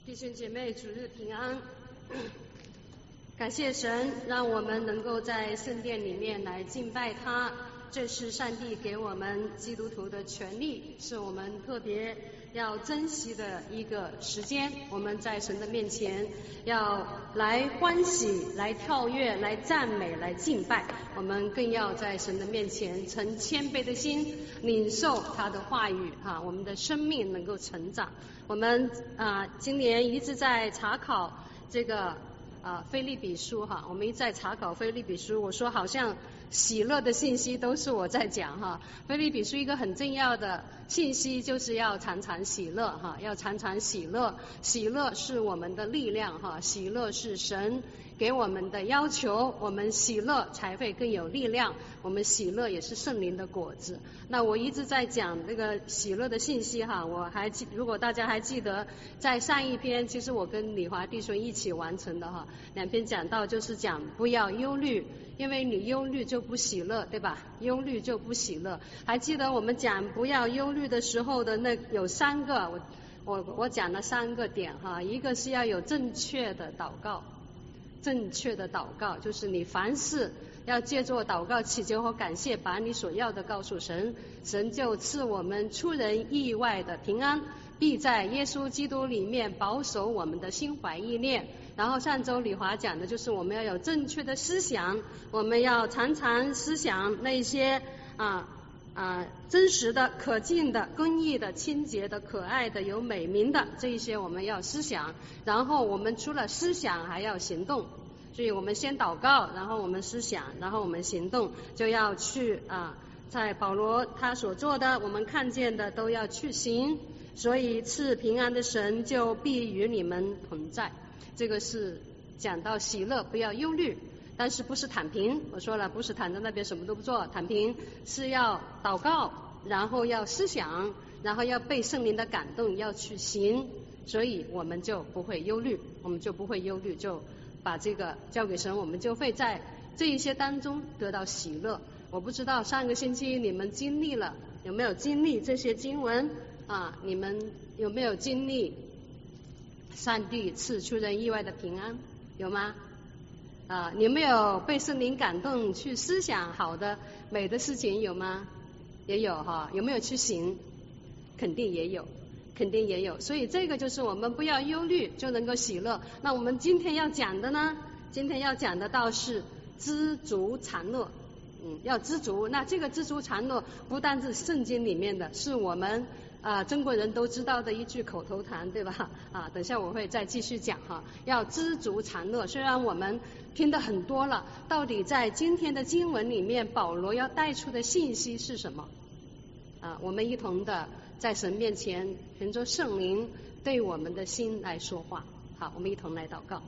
弟兄姐妹，主日平安！感谢神，让我们能够在圣殿里面来敬拜他。这是上帝给我们基督徒的权利，是我们特别要珍惜的一个时间。我们在神的面前要来欢喜，来跳跃，来赞美，来敬拜。我们更要在神的面前呈谦卑的心，领受他的话语我们的生命能够成长。我们今年一直在查考这个腓立比书我们一直在查考腓立比书。我说好像喜乐的信息都是我在讲腓立比书一个很重要的信息就是要常常喜乐要常常喜乐。喜乐是我们的力量喜乐是神给我们的要求，我们喜乐才会更有力量，我们喜乐也是圣灵的果子。那我一直在讲那个喜乐的信息如果大家还记得在上一篇，其实我跟李华弟兄一起完成的两篇讲到就是讲不要忧虑，因为你忧虑就不喜乐，对吧？忧虑就不喜乐。还记得我们讲不要忧虑的时候的有三个，我讲了三个点一个是要有正确的祷告。正确的祷告就是你凡事要借助祷告祈求和感谢，把你所要的告诉神，神就赐我们出人意外的平安，必在耶稣基督里面保守我们的心怀意念。然后上周李华讲的就是我们要有正确的思想，我们要常常思想那些真实的、可敬的、公义的、清洁的、可爱的、有美名的，这一些我们要思想。然后我们除了思想还要行动，所以我们先祷告，然后我们思想，然后我们行动，就要去在保罗他所做的，我们看见的都要去行。所以赐平安的神就必与你们同在。这个是讲到喜乐，不要忧虑。但是不是躺平，我说了，不是躺在那边什么都不做，躺平是要祷告，然后要思想，然后要被圣灵的感动，要去行，所以我们就不会忧虑，就把这个交给神，我们就会在这一些当中得到喜乐。我不知道上个星期你们有没有经历这些经文你们有没有经历上帝赐出人意外的平安，有吗？你有没有被圣灵感动去思想好的美的事情，有吗？也有有没有去行？肯定也有。所以这个就是我们不要忧虑就能够喜乐。那我们今天要讲的呢？今天要讲的倒是知足常乐。要知足。那这个知足常乐不单是圣经里面的，是我们中国人都知道的一句口头禅，对吧？等下我会再继续讲要知足常乐。虽然我们听得很多了，到底在今天的经文里面，保罗要带出的信息是什么？我们一同的在神面前凭着圣灵对我们的心来说话。好，我们一同来祷告。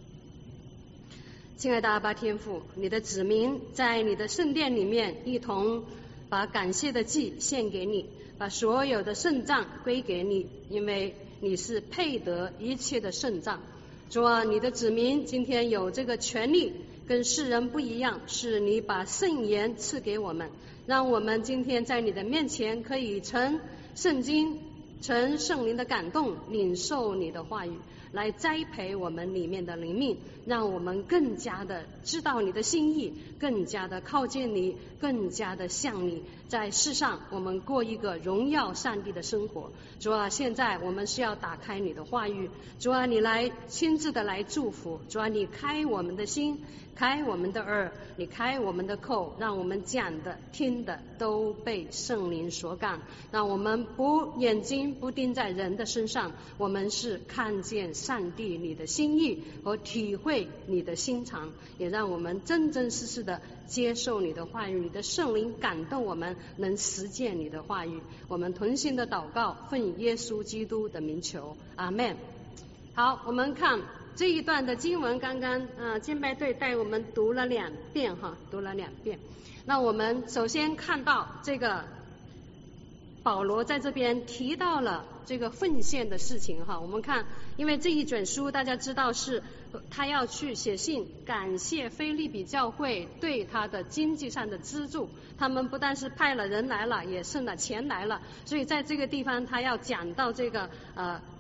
亲爱的阿爸天父，你的子民在你的圣殿里面一同把感谢的祭献给你，把所有的圣赞归给你，因为你是配得一切的圣赞。主啊，你的子民今天有这个权利，跟世人不一样，是你把圣言赐给我们，让我们今天在你的面前可以承圣经，承圣灵的感动，领受你的话语，来栽培我们里面的灵命，让我们更加的知道你的心意，更加的靠近你，更加的像你，在世上我们过一个荣耀上帝的生活。主啊，现在我们是要打开你的话语，主啊，你来亲自的来祝福，主啊，你开我们的心，开我们的耳，你开我们的口，让我们讲的听的都被圣灵所感，让我们眼睛不盯在人的身上，我们是看见上帝你的心意和体会你的心肠，也让我们真真实实的接受你的话语，你的圣灵感动我们能实践你的话语。我们同心的祷告，奉耶稣基督的名求，阿们。好，我们看这一段的经文，刚刚敬拜队带我们读了2遍那我们首先看到这个保罗在这边提到了这个奉献的事情我们看，因为这一卷书大家知道是他要去写信感谢腓立比教会对他的经济上的资助，他们不但是派了人来了，也送了钱来了，所以在这个地方他要讲到这个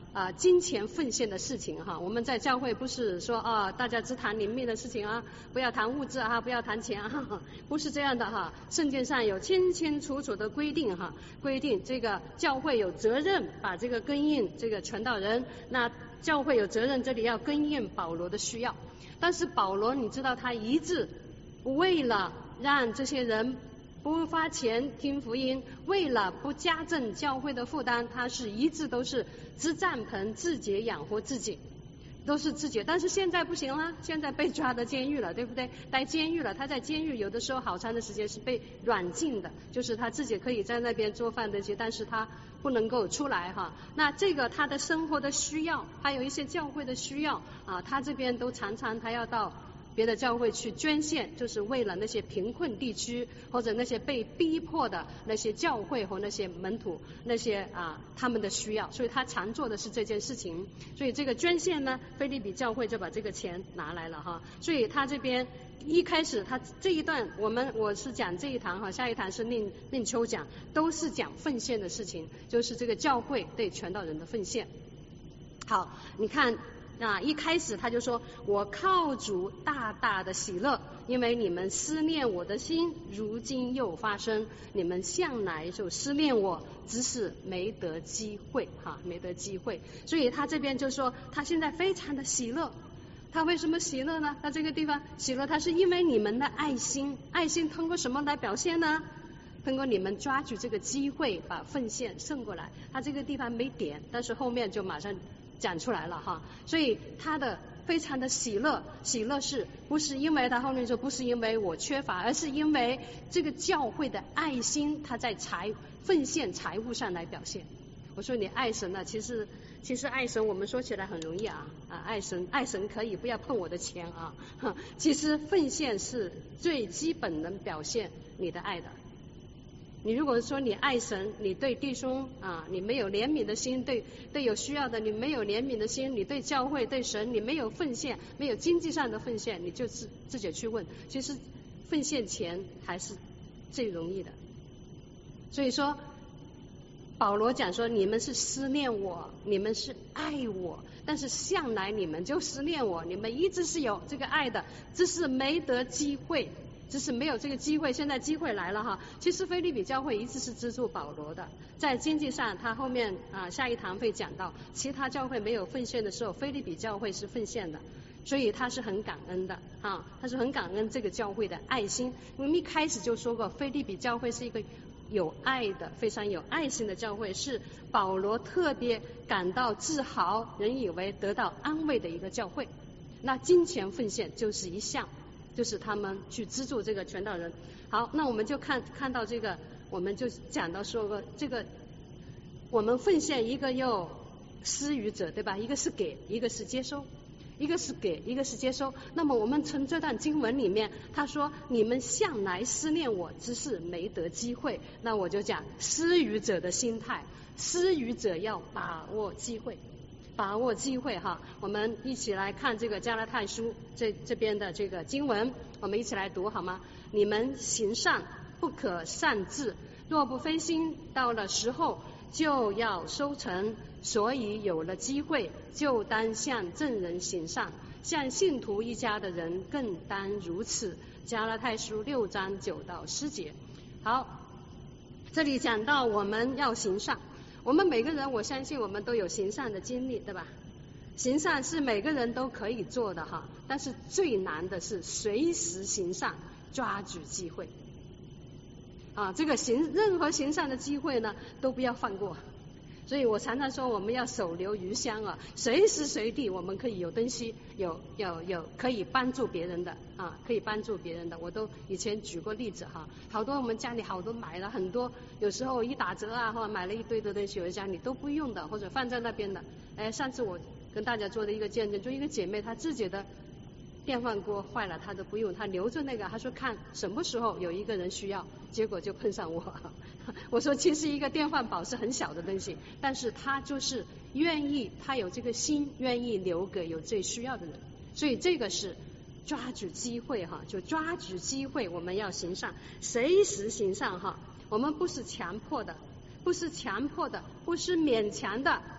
金钱奉献的事情哈。我们在教会不是说大家只谈灵命的事情啊，不要谈物质啊，不要谈钱啊，不是这样的哈。圣经上有清清楚楚的规定哈，规定这个教会有责任把这个供应这个传道人，那教会有责任这里要供应保罗的需要。但是保罗你知道他一直为了让这些人不花钱听福音，为了不加重教会的负担，他是一直都是支帐篷自己养活自己，都是自己。但是现在不行了，现在被抓到监狱了，对不对？待监狱了，他在监狱有的时候好长的时间是被软禁的，就是他自己可以在那边做饭这些，但是他不能够出来哈。那这个他的生活的需要，还有一些教会的需要他这边都常常他要到别的教会去捐献，就是为了那些贫困地区或者那些被逼迫的那些教会和那些门徒那些他们的需要，所以他常做的是这件事情。所以这个捐献呢，腓立比教会就把这个钱拿来了哈。所以他这边一开始他这一段我是讲这一堂哈，下一堂是另抽讲，都是讲奉献的事情，就是这个教会对传道人的奉献。好，你看一开始他就说，我靠主大大的喜乐，因为你们思念我的心如今又发生，你们向来就思念我，只是没得机会没得机会。所以他这边就说他现在非常的喜乐。他为什么喜乐呢？他这个地方喜乐，他是因为你们的爱心。爱心通过什么来表现呢？通过你们抓住这个机会把奉献送过来。他这个地方没点，但是后面就马上讲出来了哈。所以他的非常的喜乐，喜乐是不是因为他后面说不是因为我缺乏，而是因为这个教会的爱心，他在奉献财务上来表现。我说你爱神呢，其实爱神我们说起来很容易爱神可以不要碰我的钱其实奉献是最基本能表现你的爱的。你如果说你爱神，你对弟兄你没有怜悯的心，对有需要的你没有怜悯的心，你对教会对神你没有奉献，没有经济上的奉献，你就自己去问，其实奉献钱还是最容易的。所以说保罗讲说你们是思念我，你们是爱我，但是向来你们就思念我，你们一直是有这个爱的，只是没得机会，只是没有这个机会，现在机会来了哈。其实腓立比教会一直是资助保罗的，在经济上他后面下一堂会讲到，其他教会没有奉献的时候，腓立比教会是奉献的，所以他是很感恩的他是很感恩这个教会的爱心。我们一开始就说过，腓立比教会是一个有爱的非常有爱心的教会，是保罗特别感到自豪，人以为得到安慰的一个教会。那金钱奉献就是一项，就是他们去资助这个传道人。好，那我们就看到这个，我们就讲到说过这个，我们奉献一个又施予者，对吧？一个是给，一个是接收，一个是给，一个是接收。那么我们从这段经文里面，他说你们向来思念我，只是没得机会。那我就讲施予者的心态，施予者要把握机会，把握机会哈。我们一起来看这个加拉太书这边的这个经文，我们一起来读好吗？你们行善不可擅自，若不分心，到了时候就要收成。所以有了机会，就当向正人行善，向信徒一家的人更当如此。加拉太书6章9到10节。好，这里讲到我们要行善，我们每个人我相信我们都有行善的经历，对吧？行善是每个人都可以做的哈，但是最难的是随时行善，抓住机会这个任何行善的机会呢都不要放过。所以我常常说我们要手留余香随时随地我们可以有东西有可以帮助别人的可以帮助别人的。我都以前举过例子好多我们家里好多买了很多，有时候一打折或者买了一堆的东西，有家里都不用的或者放在那边的。上次我跟大家做的一个见证，就一个姐妹她自己的电饭锅坏了，她都不用，她留着那个，她说看什么时候有一个人需要，结果就碰上我。我说其实一个电饭煲是很小的东西，但是她就是愿意，她有这个心，愿意留给有最需要的人。所以这个是抓住机会就抓住机会，我们要行善，随时行善我们不是强迫的，不是勉强的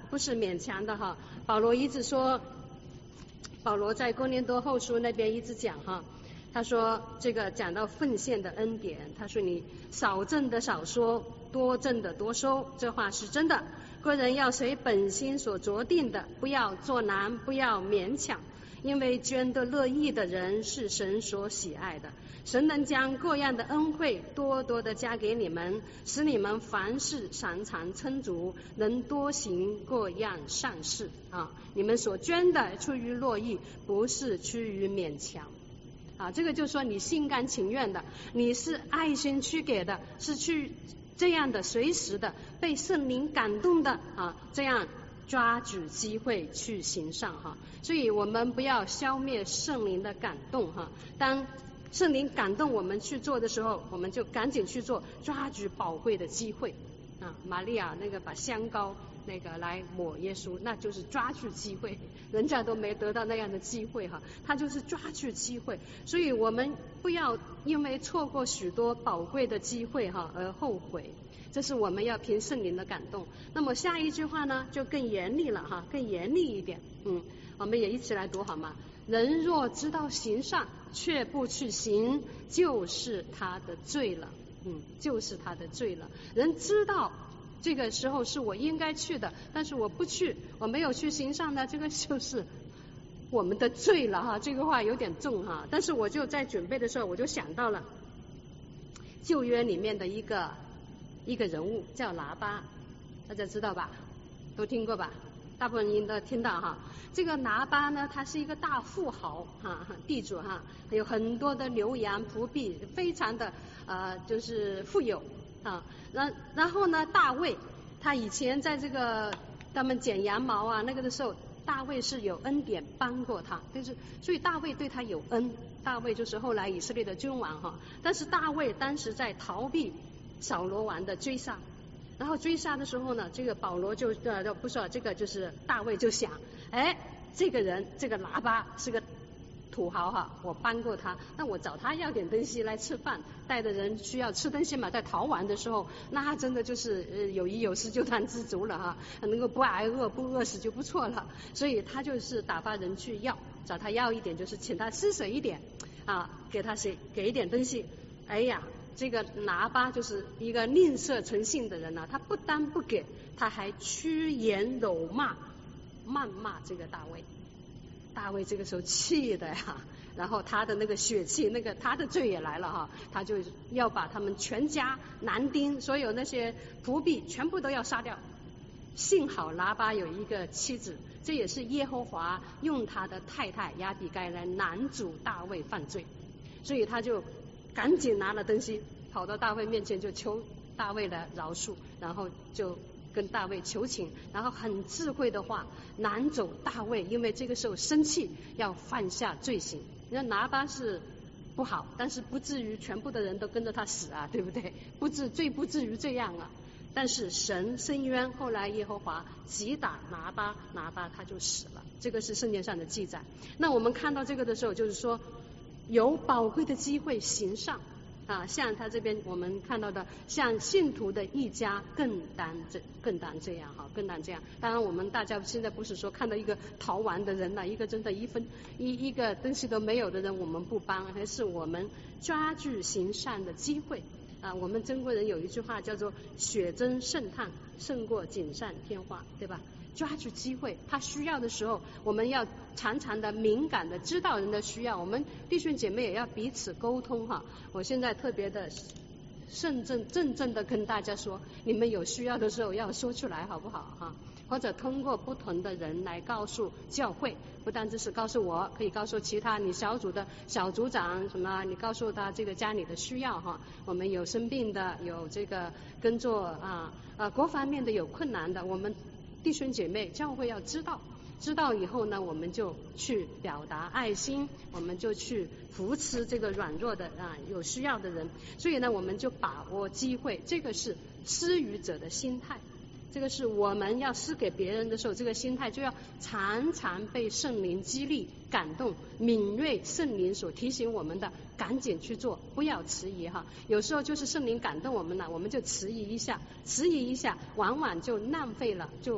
不是勉强的哈。保罗一直说，保罗在哥林多后书那边一直讲哈，他说这个讲到奉献的恩典，他说你少挣的少说，多挣的多收，这话是真的。个人要随本心所酌定的，不要作难，不要勉强，因为捐得乐意的人是神所喜爱的。神能将各样的恩惠多多的加给你们，使你们凡事常常充足，能多行各样善事啊！你们所捐的出于乐意，不是出于勉强啊！这个就是说你心甘情愿的，你是爱心去给的，是去这样的随时的被圣灵感动的啊，这样抓住机会去行善哈。所以我们不要消灭圣灵的感动哈。当圣灵感动我们去做的时候，我们就赶紧去做，抓住宝贵的机会啊！玛利亚那个把香膏那个来抹耶稣，那就是抓住机会，人家都没得到那样的机会哈，他就是抓住机会。所以我们不要因为错过许多宝贵的机会哈而后悔，这是我们要凭圣灵的感动。那么下一句话呢就更严厉了哈，更严厉一点，我们也一起来读好吗？人若知道行善却不去行，就是他的罪了，就是他的罪了。人知道这个时候是我应该去的，但是我不去，我没有去行善呢，这个就是我们的罪了哈。这个话有点重哈，但是我就在准备的时候我就想到了旧约里面的一个人物叫拿巴，大家知道吧？都听过吧？大部分人都听到哈。这个拿巴呢，他是一个大富豪哈，地主哈，有很多的牛羊仆婢，非常的就是富有啊。然后呢，大卫他以前在这个他们剪羊毛啊那个的时候，大卫是有恩典帮过他，就是所以大卫对他有恩。大卫就是后来以色列的君王哈，但是大卫当时在逃避扫罗王的追杀。然后追杀的时候呢，这个保罗就不是这个就是大卫就想，这个人这个拿巴是个土豪哈，我帮过他，那我找他要点东西来吃饭，带的人需要吃东西嘛，在逃亡的时候，那真的就是有衣有食就当知足了哈，能够不挨饿不饿死就不错了，所以他就是打发人去找他要一点，就是请他施舍一点啊，给一点东西。哎呀，这个拿巴就是一个吝啬成性的人他不但不给，他还趋炎辱骂，谩骂这个大卫。大卫这个时候气的呀，然后他的那个血气，他的罪也来了哈，他就要把他们全家男丁所有那些仆婢全部都要杀掉。幸好拿巴有一个妻子，这也是耶和华用他的太太亚比该来拦阻大卫犯罪，所以他就赶紧拿了东西跑到大卫面前，就求大卫的饶恕，然后就跟大卫求情，然后很智慧的话拦走大卫，因为这个时候生气要犯下罪行。那拿巴是不好，但是不至于全部的人都跟着他死啊，对不对？最不至于这样啊。但是神伸冤，后来耶和华击打拿巴，拿巴他就死了，这个是圣经上的记载。那我们看到这个的时候，就是说有宝贵的机会行善啊，像他这边我们看到的，像信徒的一家更当这样哈，更当这样。当然我们大家现在不是说看到一个逃亡的人一个真的一个东西都没有的人我们不帮，还是我们抓住行善的机会啊。我们中国人有一句话叫做血蒸圣炭胜过锦上添花，对吧？抓住机会，他需要的时候，我们要常常的敏感的知道人的需要，我们弟兄姐妹也要彼此沟通哈。我现在特别的郑重的跟大家说，你们有需要的时候要说出来好不好哈？或者通过不同的人来告诉教会，不单只是告诉我，可以告诉其他你小组的小组长什么，你告诉他这个家里的需要哈。我们有生病的，有这个工作各方面的有困难的，我们弟兄姐妹教会要知道以后呢，我们就去表达爱心，我们就去扶持这个软弱的有需要的人。所以呢，我们就把握机会，这个是施予者的心态，这个是我们要施给别人的时候，这个心态就要常常被圣灵激励感动，敏锐圣灵所提醒我们的，赶紧去做，不要迟疑哈。有时候就是圣灵感动我们了，我们就迟疑一下，往往就浪费了，就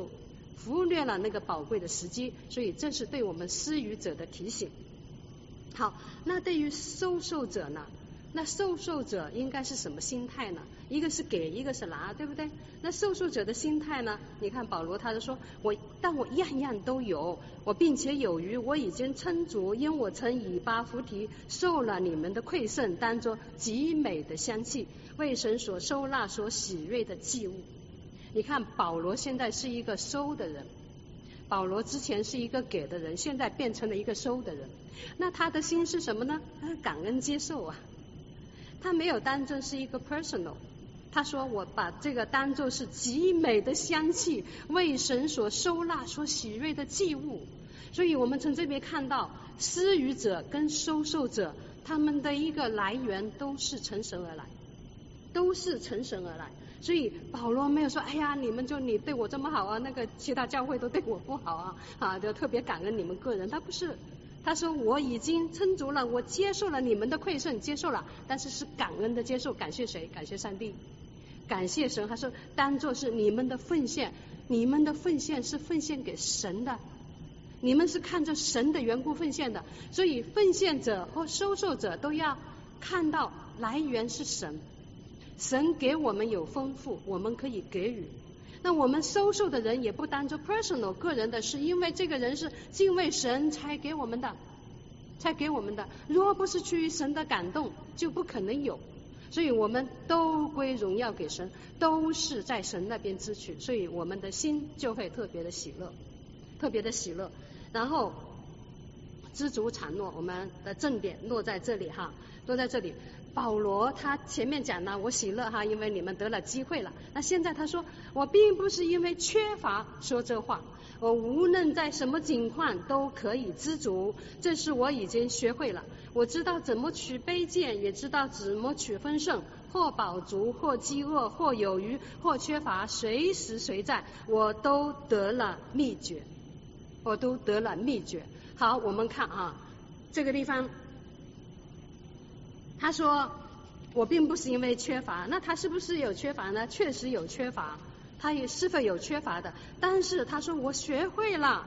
忽略了那个宝贵的时机，所以这是对我们施予者的提醒。好，那对于收受者呢？那收受者应该是什么心态呢？一个是给，一个是拿，对不对？那收受者的心态呢？你看保罗他就说，但我样样都有，我并且有余，我已经充足，因我曾以巴弗提受了你们的馈赠，当作极美的香气，为神所收纳所喜悦的祭物。你看保罗现在是一个收的人，保罗之前是一个给的人，现在变成了一个收的人。那他的心是什么呢？他是感恩接受啊，他没有当作是一个 personal， 他说我把这个当作是极美的香气，为神所收纳所喜悦的祭物。所以我们从这边看到施予者跟收受者他们的一个来源都是从神而来，都是从神而来。所以保罗没有说哎呀你对我这么好啊，那个其他教会都对我不好啊就特别感恩你们个人。他不是，他说我已经充足了，我接受了你们的馈赠，接受了，但是是感恩的接受。感谢谁？感谢上帝，感谢神。他说当作是你们的奉献，你们的奉献是奉献给神的，你们是看着神的缘故奉献的。所以奉献者和收受者都要看到来源是神，神给我们有丰富，我们可以给予。那我们收受的人也不当作 personal 个人的，是因为这个人是敬畏神才给我们的，如果不是出于神的感动就不可能有。所以我们都归荣耀给神，都是在神那边支取，所以我们的心就会特别的喜乐，特别的喜乐。然后知足常乐，我们的重点落在这里哈，落在这里。保罗他前面讲了我喜乐哈，因为你们得了机会了。那现在他说我并不是因为缺乏说这话，我无论在什么境况都可以知足，这是我已经学会了。我知道怎么取卑贱，也知道怎么取丰盛，或饱足，或饥饿，或有余，或缺乏，随时随在，我都得了秘诀，我都得了秘诀。好，我们看啊，这个地方他说我并不是因为缺乏，那他是不是有缺乏呢？确实有缺乏，他也是否有缺乏的，但是他说我学会了，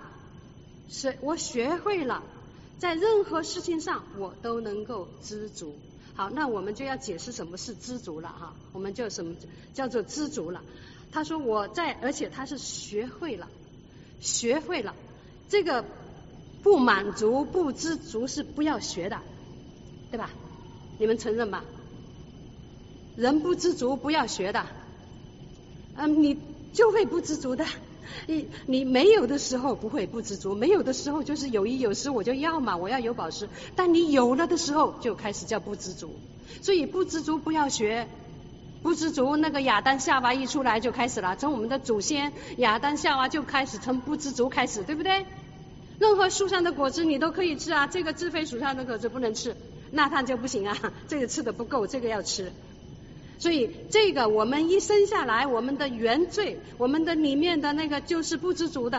在任何事情上我都能够知足。好，那我们就要解释什么是知足了哈，我们就什么叫做知足了。他说而且他是学会了，这个不满足不知足是不要学的，对吧？你们承认吧？人不知足不要学的，你就会不知足的。你没有的时候不会不知足，没有的时候就是有一有时我就要嘛，我要有宝石。但你有了的时候就开始叫不知足，所以不知足不要学。不知足，那个亚当夏娃一出来就开始了，从我们的祖先亚当夏娃就开始从不知足开始，对不对？任何树上的果子你都可以吃啊，这个智慧树上的果子不能吃，那它就不行啊，这个吃的不够，这个要吃。所以这个我们一生下来，我们的原罪，我们的里面的那个就是不知足的，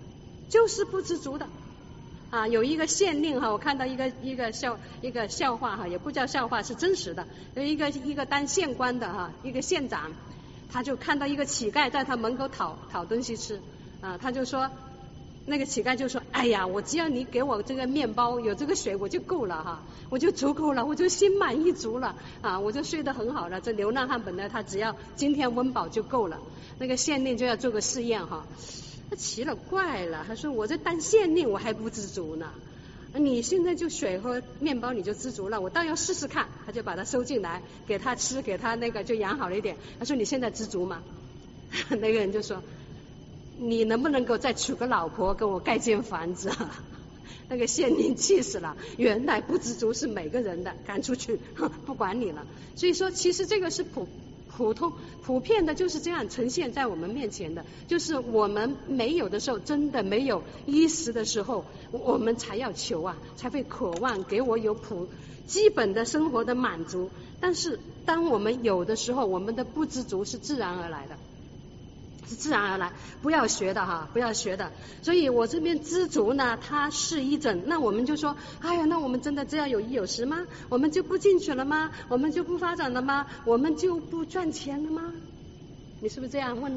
啊，有一个县令哈，我看到一个笑话哈，也不叫笑话，是真实的。有一个当县官的哈，一个县长，他就看到一个乞丐在他门口讨东西吃啊，他就说，那个乞丐就说，哎呀，我只要你给我这个面包有这个水我就够了哈，我就足够了，我就心满意足了啊，我就睡得很好了。这流浪汉本来他只要今天温饱就够了。那个县令就要做个试验哈，他奇了怪了，他说我这当县令我还不知足呢，你现在就水和面包你就知足了，我倒要试试看。他就把他收进来给他吃，给他那个就养好了一点。他说你现在知足吗？那个人就说你能不能够再娶个老婆跟我盖间房子啊？那个县令气死了，原来不知足是每个人的，赶出去不管你了。所以说其实这个是普遍的，就是这样呈现在我们面前的，就是我们没有的时候，真的没有衣食的时候，我们才要求啊，才会渴望给我有基本的生活的满足。但是当我们有的时候，我们的不知足是自然而来的，不要学的哈，不要学的。所以我这边知足呢，它是一种，那我们就说，哎呀，那我们真的只要有衣有食吗？我们就不进取了吗？我们就不发展了吗？我们就不赚钱了吗？你是不是这样问了？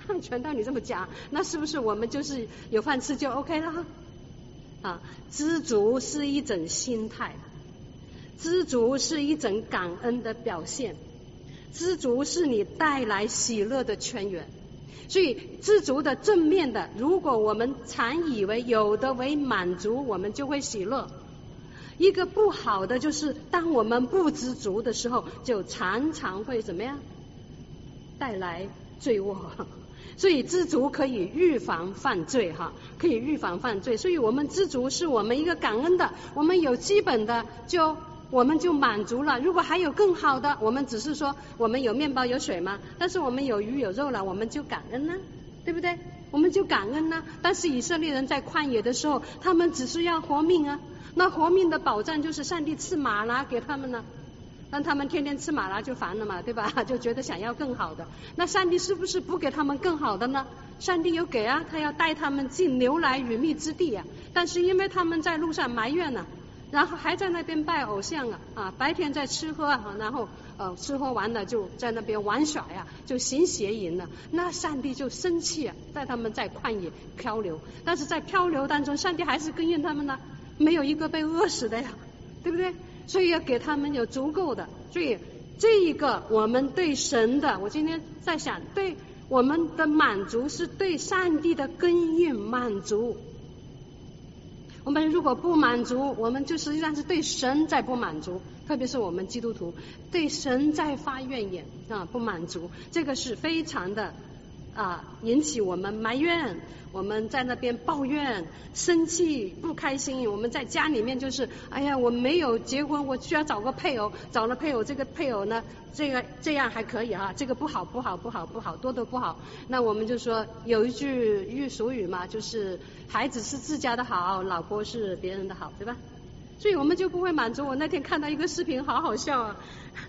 全道你这么讲，那是不是我们就是有饭吃就 OK 了？啊，知足是一种心态，知足是一种感恩的表现，知足是你带来喜乐的泉源。所以知足的正面的，如果我们常以为有的为满足，我们就会喜乐。一个不好的就是，当我们不知足的时候，就常常会怎么样？带来罪恶。所以知足可以预防犯罪哈，可以预防犯罪。所以我们知足是我们一个感恩的，我们有基本的我们就满足了。如果还有更好的，我们只是说我们有面包有水嘛，但是我们有鱼有肉了，我们就感恩呢，对不对？我们就感恩呢。但是以色列人在旷野的时候，他们只是要活命啊，那活命的保障就是上帝赐玛拿给他们呢。让他们天天吃玛拿就烦了嘛，对吧？就觉得想要更好的。那上帝是不是不给他们更好的呢？上帝有给啊，他要带他们进牛奶与蜜之地啊。但是因为他们在路上埋怨了，然后还在那边拜偶像啊，白天在吃喝啊，然后吃喝完了就在那边玩耍呀，就行邪淫了。那上帝就生气啊，在他们在旷野漂流，但是在漂流当中，上帝还是供应他们呢，没有一个被饿死的呀，对不对？所以要给他们有足够的。所以这一个我们对神的，我今天在想，对我们的满足是对上帝的供应满足。我们如果不满足，我们就实际上是对神在不满足，特别是我们基督徒对神在发怨言啊，不满足，这个是非常的引起我们埋怨，我们在那边抱怨、生气、不开心。我们在家里面就是，哎呀，我没有结婚，我需要找个配偶，找了配偶，这个配偶呢，这样还可以哈，这个不好，多都不好。那我们就说有一句俗语嘛，就是孩子是自家的好，老婆是别人的好，对吧？所以我们就不会满足。我那天看到一个视频，好好笑啊，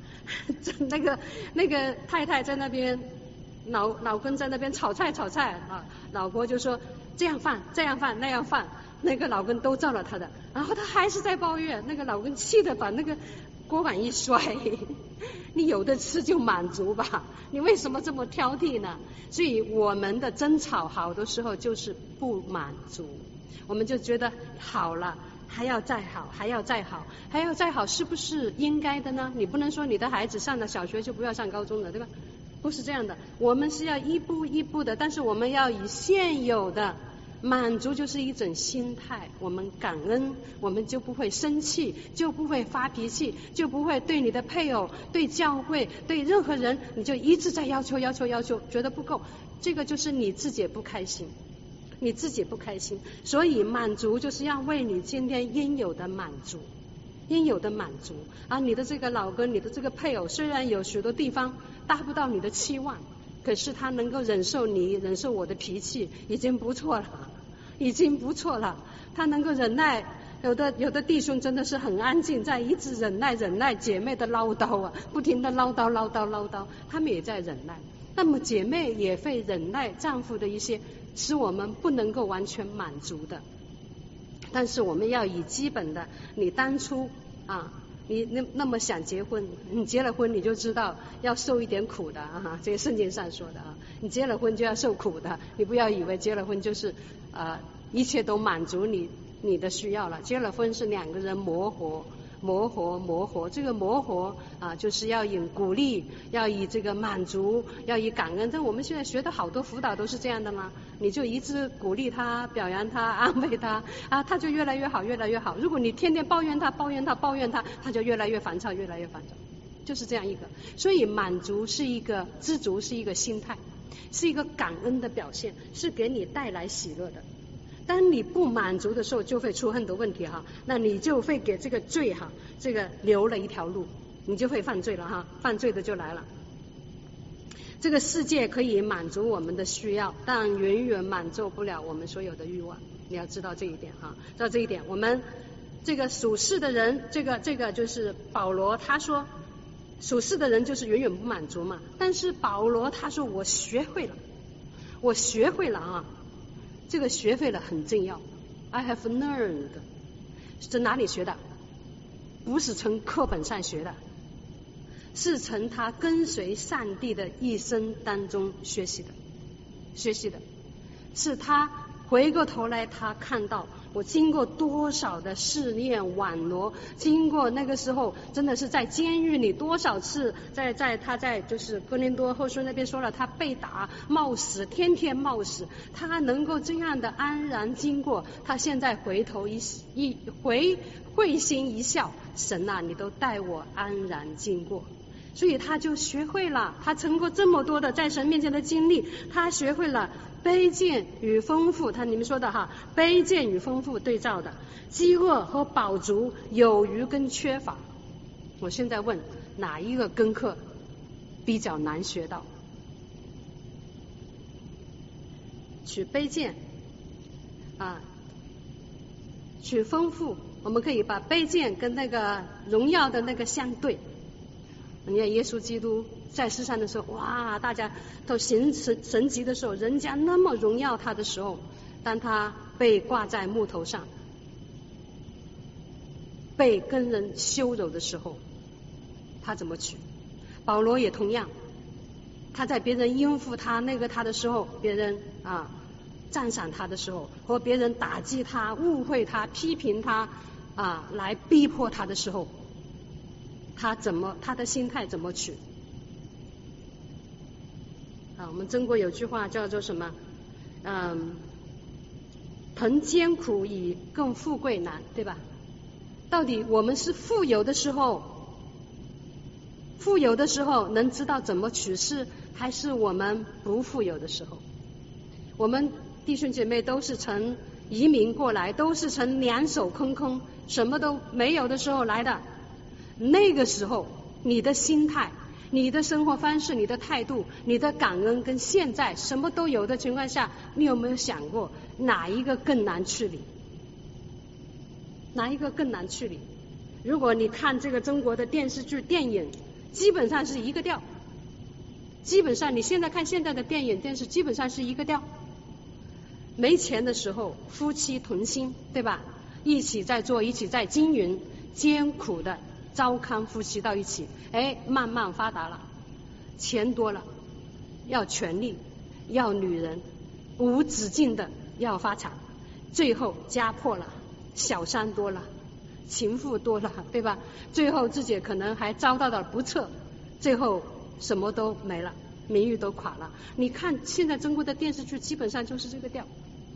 那个太太在那边。老公在那边炒菜啊，老婆就说这样放那样放，那个老公都照了他的，然后他还是在抱怨，那个老公气得把那个锅碗一摔，你有的吃就满足吧，你为什么这么挑剔呢？所以我们的争吵好的时候就是不满足，我们就觉得好了还要再好，还要再好，是不是应该的呢？你不能说你的孩子上了小学就不要上高中了，对吧？不是这样的，我们是要一步一步的，但是我们要以现有的满足，就是一种心态。我们感恩，我们就不会生气，就不会发脾气，就不会对你的配偶、对教会、对任何人，你就一直在要求，觉得不够，这个就是你自己也不开心。所以满足就是要为你今天应有的满足啊！你的这个老公，你的这个配偶，虽然有许多地方达不到你的期望，可是他能够忍受你，忍受我的脾气，已经不错了。他能够忍耐，有的弟兄真的是很安静，在一直忍耐姐妹的唠叨啊，不停的唠叨，他们也在忍耐。那么姐妹也会忍耐丈夫的一些使我们不能够完全满足的。但是我们要以基本的，你当初你那么想结婚，你结了婚你就知道要受一点苦的啊，这个圣经上说的啊，你结了婚就要受苦的，你不要以为结了婚就是一切都满足你的需要了，结了婚是两个人磨合，这个磨合就是要以鼓励，要以这个满足，要以感恩。但我们现在学的好多辅导都是这样的嘛，你就一直鼓励他、表扬他、安慰他他就越来越好。如果你天天抱怨他，他就越来越烦躁，就是这样一个。所以满足是一个，知足是一个心态，是一个感恩的表现，是给你带来喜乐的。当你不满足的时候，就会出很多问题那你就会给这个罪这个留了一条路，你就会犯罪了犯罪的就来了。这个世界可以满足我们的需要，但远远满足不了我们所有的欲望，你要知道这一点知道这一点。我们这个属世的人，这个就是保罗他说属世的人就是远远不满足嘛，但是保罗他说我学会了这个学会了很重要。 I have learned 在哪里学的？不是从课本上学的，是从他跟随上帝的一生当中学习的。 学习的，是他回过头来，他看到我经过多少的试炼网罗，经过那个时候真的是在监狱里多少次，他在就是哥林多后书那边说了，他被打冒死，天天冒死，他能够这样的安然经过，他现在回头会心一笑，神啊，你都带我安然经过。所以他就学会了，他经过这么多的在神面前的经历，他学会了卑贱与丰富，你们说的哈，卑贱与丰富对照的，饥饿和饱足，有余跟缺乏。我现在问哪一个功课比较难学到？取卑贱取丰富，我们可以把卑贱跟那个荣耀的那个相对。你看耶稣基督在世上的时候，哇，大家都行神迹的时候，人家那么荣耀他的时候，当他被挂在木头上，被跟人羞辱的时候，他怎么取？保罗也同样，他在别人应付他他的时候，别人赞赏他的时候，和别人打击他、误会他、批评他来逼迫他的时候，他的心态怎么取？我们中国有句话叫做什么？腾艰苦以更富贵难，对吧？到底我们是富有的时候能知道怎么取势，还是我们不富有的时候？我们弟兄姐妹都是从移民过来，都是从两手空空，什么都没有的时候来的。那个时候你的心态、你的生活方式、你的态度、你的感恩，跟现在什么都有的情况下，你有没有想过哪一个更难去理？哪一个更难去理？如果你看这个中国的电视剧、电影，基本上是一个调，基本上你现在看现在的电影、电视，基本上是一个调。没钱的时候夫妻同心，对吧？一起在做，一起在经营，艰苦的糟糠夫妻到一起，慢慢发达了，钱多了，要权力，要女人，无止境的要发财，最后家破了，小三多了，情妇多了，对吧？最后自己可能还遭到了不测，最后什么都没了，名誉都垮了。你看现在中国的电视剧基本上就是这个调。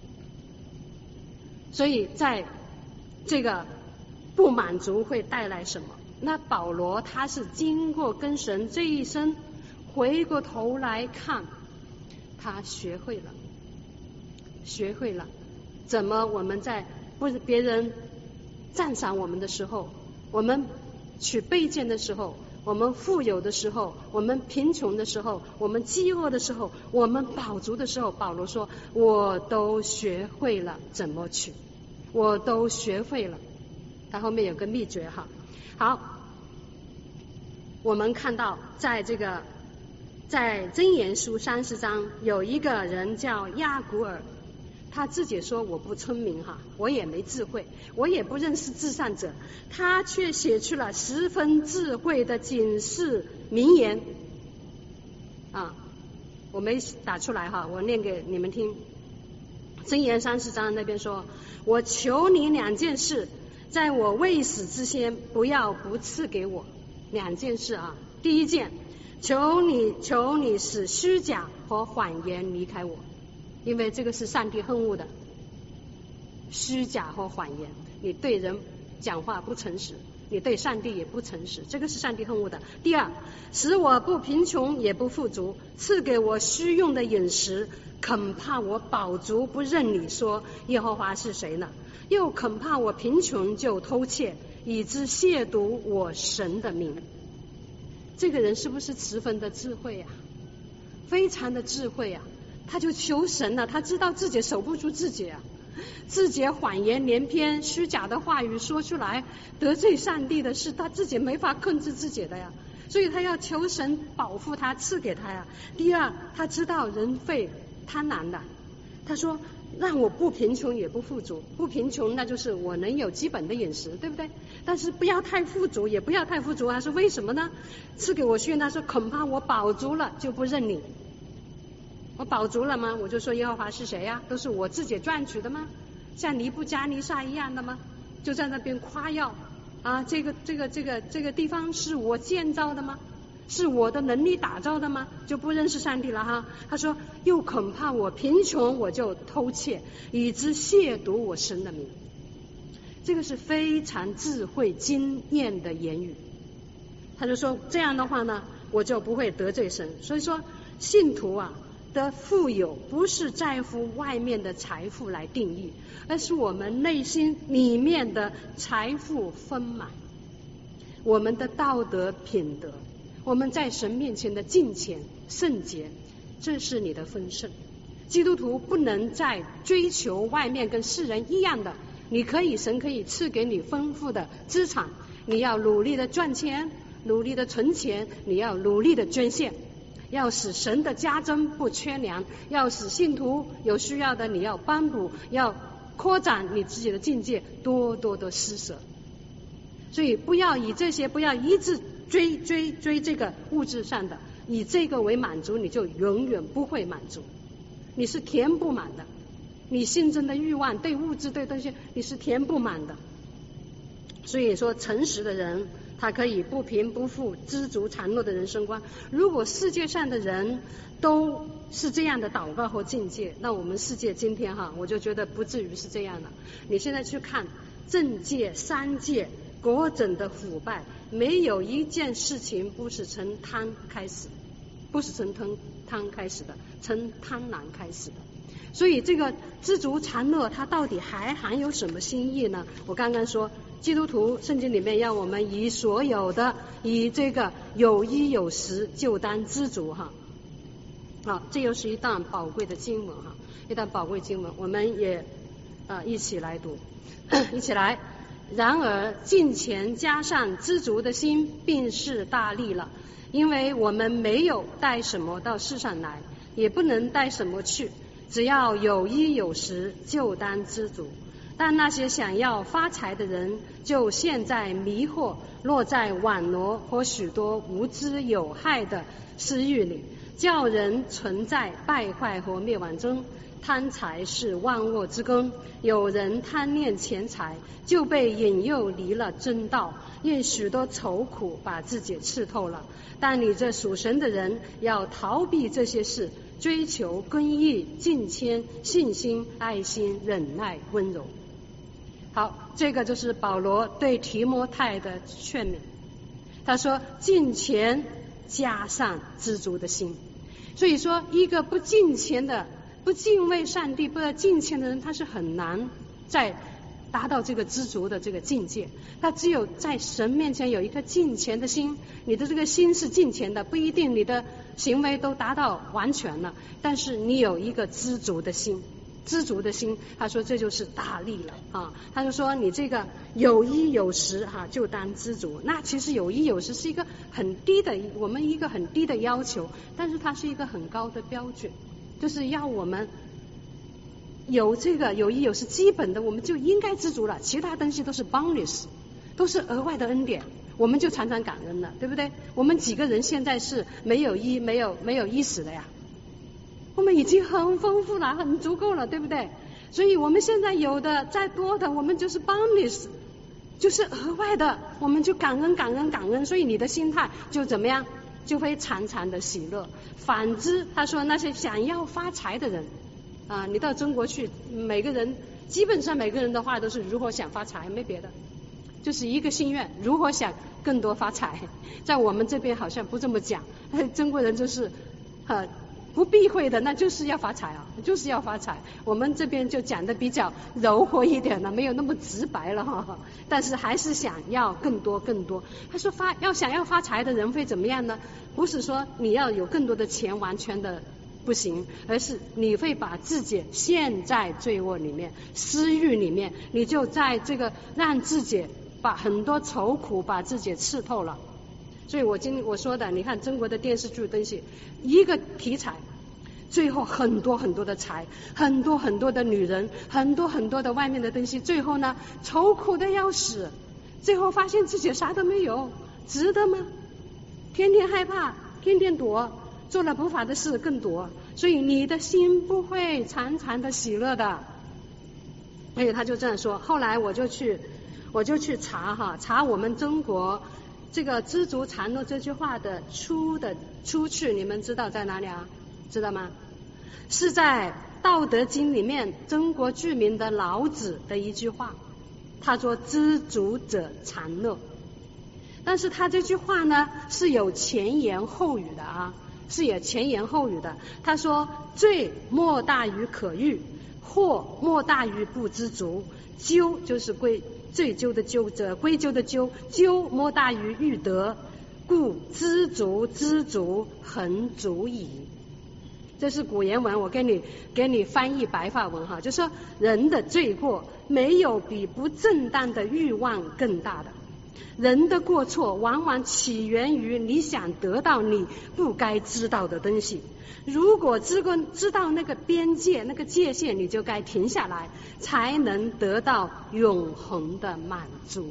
所以在这个不满足会带来什么？那保罗他是经过跟神这一生，回过头来看，他学会了怎么我们在别人赞赏我们的时候，我们取卑贱的时候，我们富有的时候，我们贫穷的时候，我们饥饿的时候，我们饱足的时候，保罗说我都学会了怎么取，我都学会了。他后面有个秘诀哈。好，我们看到在箴言书30章有一个人叫亚古尔，他自己说我不聪明哈，我也没智慧，我也不认识至善者，他却写出了十分智慧的警示名言我没打出来哈，我念给你们听。箴言30章那边说，我求你2件事，在我未死之前不要不赐给我。2件事第一件，求你使虚假和谎言离开我，因为这个是上帝恨恶的，虚假和谎言，你对人讲话不诚实，你对上帝也不诚实，这个是上帝恨恶的。第二，使我不贫穷也不富足，赐给我虚用的饮食，恐怕我饱足不认你说耶和华是谁呢？又恐怕我贫穷就偷窃，以致亵渎我神的名。这个人是不是十分的智慧非常的智慧他就求神了，他知道自己守不住自己自己谎言连篇，虚假的话语说出来，得罪上帝的事，他自己没法控制自己的所以他要求神保护他，赐给他第二，他知道人会贪婪的，他说让我不贫穷也不富足，不贫穷那就是我能有基本的饮食，对不对？但是不要太富足，也不要太富足他说为什么呢？赐给我虚用，他说恐怕我饱足了就不认你。 我饱足了吗？我就说耶和华是谁呀？都是我自己赚取的吗？像尼布加尼撒一样的吗？就在那边夸耀啊，这个地方是我建造的吗？是我的能力打造的吗？就不认识上帝了哈。他说又恐怕我贫穷，我就偷窃，以致亵渎我神的名。这个是非常智慧经验的言语。他就说这样的话呢，我就不会得罪神。所以说信徒啊的富有不是在乎外面的财富来定义，而是我们内心里面的财富丰满，我们的道德品德，我们在神面前的敬虔圣洁，这是你的丰盛。基督徒不能再追求外面跟世人一样的，神可以赐给你丰富的资产，你要努力的赚钱，努力的存钱，你要努力的捐献，要使神的家珍不缺粮，要使信徒有需要的你要帮补，要扩展你自己的境界，多多的施舍。所以不要以这些，不要一直追这个物质上的，以这个为满足，你就永远不会满足，你是填不满的，你心中的欲望对物质对东西你是填不满的。所以说诚实的人他可以不贫不富，知足常乐的人生观。如果世界上的人都是这样的祷告和境界，那我们世界今天我就觉得不至于是这样的。你现在去看政界商界国整的腐败，没有一件事情不是从贪开始，不是从贪开始的，从贪婪开始的。所以这个知足常乐它到底还含有什么心意呢？我刚刚说基督徒圣经里面要我们以所有的，以这个有衣有食就当知足好，这又是一段宝贵的经文一段宝贵经文，我们也一起来读一起来。然而敬虔加上知足的心，便是大利了，因为我们没有带什么到世上来，也不能带什么去，只要有衣有食就当知足。但那些想要发财的人，就陷在迷惑，落在网罗和许多无知有害的私欲里，叫人存在败坏和灭亡中。贪财是万恶之根，有人贪恋钱财，就被引诱离了真道，因许多愁苦把自己刺透了。但你这属神的人要逃避这些事，追求公义、敬虔、信心、爱心、忍耐、温柔。好，这个就是保罗对提摩太的劝勉。他说敬虔加上知足的心。所以说一个不敬虔的，不敬畏上帝，不要敬虔的人，他是很难再达到这个知足的这个境界。他只有在神面前有一颗敬虔的心，你的这个心是敬虔的，不一定你的行为都达到完全了，但是你有一个知足的心，知足的心，他说这就是大利了他就说你这个有衣有食就当知足。那其实有衣有食是一个很低的，我们一个很低的要求，但是它是一个很高的标准，就是要我们有这个有衣有食基本的，我们就应该知足了，其他东西都是 bonus， 都是额外的恩典，我们就常常感恩了，对不对？我们几个人现在是没有衣食的呀，我们已经很丰富了，很足够了，对不对？所以我们现在有的再多的，我们就是 bonus， 就是额外的，我们就感恩，所以你的心态就怎么样，就会常常的喜乐。反之他说那些想要发财的人你到中国去，基本上每个人的话都是如何想发财，没别的，就是一个心愿，如何想更多发财。在我们这边好像不这么讲，中国人就是不避讳的，那就是要发财就是要发财。我们这边就讲的比较柔和一点了，没有那么直白了但是还是想要更多。他说想要发财的人会怎么样呢？不是说你要有更多的钱完全的不行，而是你会把自己陷在罪恶里面、私欲里面，你就在这个让自己把很多愁苦把自己刺透了。所以我说的，你看中国的电视剧东西，一个题材最后很多很多的财，很多很多的女人，很多很多的外面的东西，最后呢愁苦的要死，最后发现自己啥都没有，值得吗？天天害怕，天天躲，做了不法的事更躲， 所以你的心不会常常的喜乐的。所以他就这样说。后来我就去查我们中国这个知足常乐这句话的出处，你们知道在哪里啊？知道吗？是在《道德经》里面中国著名的老子的一句话，他说知足者常乐。但是他这句话呢是有前言后语的啊，是有前言后语的。他说罪莫大于可欲，祸莫大于不知足，咎就是追究的咎者，归咎的咎，咎莫大于欲得，故知足恒足矣。这是古原文，我给你翻译白话文哈，就说人的罪过没有比不正当的欲望更大的。人的过错往往起源于你想得到你不该知道的东西。如果知道那个边界那个界限，你就该停下来，才能得到永恒的满足。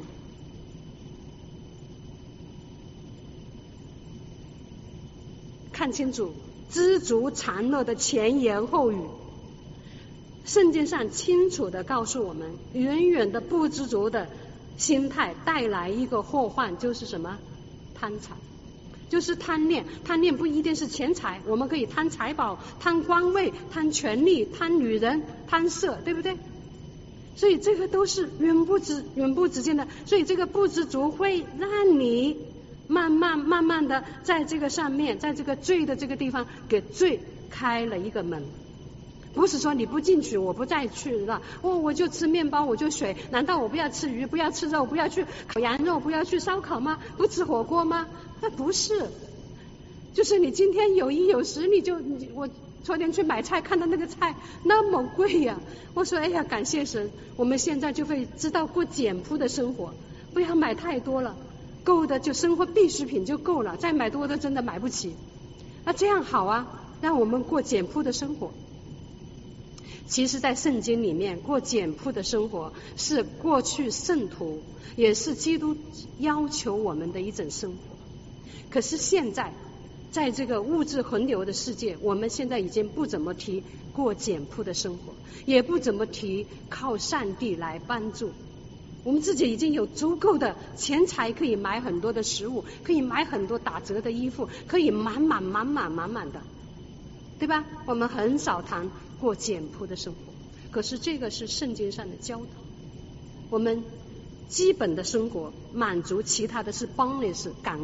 看清楚知足常乐的前言后语，圣经上清楚地告诉我们，远远的不知足的心态带来一个祸患，就是什么？贪财，就是贪恋。贪恋不一定是钱财，我们可以贪财宝、贪官位、贪权力、贪女人、贪色，对不对？所以这个都是远不止境的。所以这个不知足会让你慢慢的在这个上面，在这个罪的这个地方给罪开了一个门。不是说你不进去我不再去了，我就吃面包我就水，难道我不要吃鱼不要吃肉不要去烤羊肉不要去烧烤吗？不吃火锅吗？那不是，就是你今天有衣有食，我昨天去买菜看到那个菜那么贵呀，我说哎呀感谢神，我们现在就会知道过简朴的生活，不要买太多了，够的就生活必需品就够了，再买多的真的买不起。那这样好啊，让我们过简朴的生活。其实在圣经里面过简朴的生活是过去圣徒也是基督要求我们的一种生活。可是现在在这个物质横流的世界，我们现在已经不怎么提过简朴的生活，也不怎么提靠上帝来帮助。我们自己已经有足够的钱财，可以买很多的食物，可以买很多打折的衣服，可以满满的，对吧？我们很少谈过简朴的生活，可是这个是圣经上的教导。我们基本的生活满足，其他的是bonus，感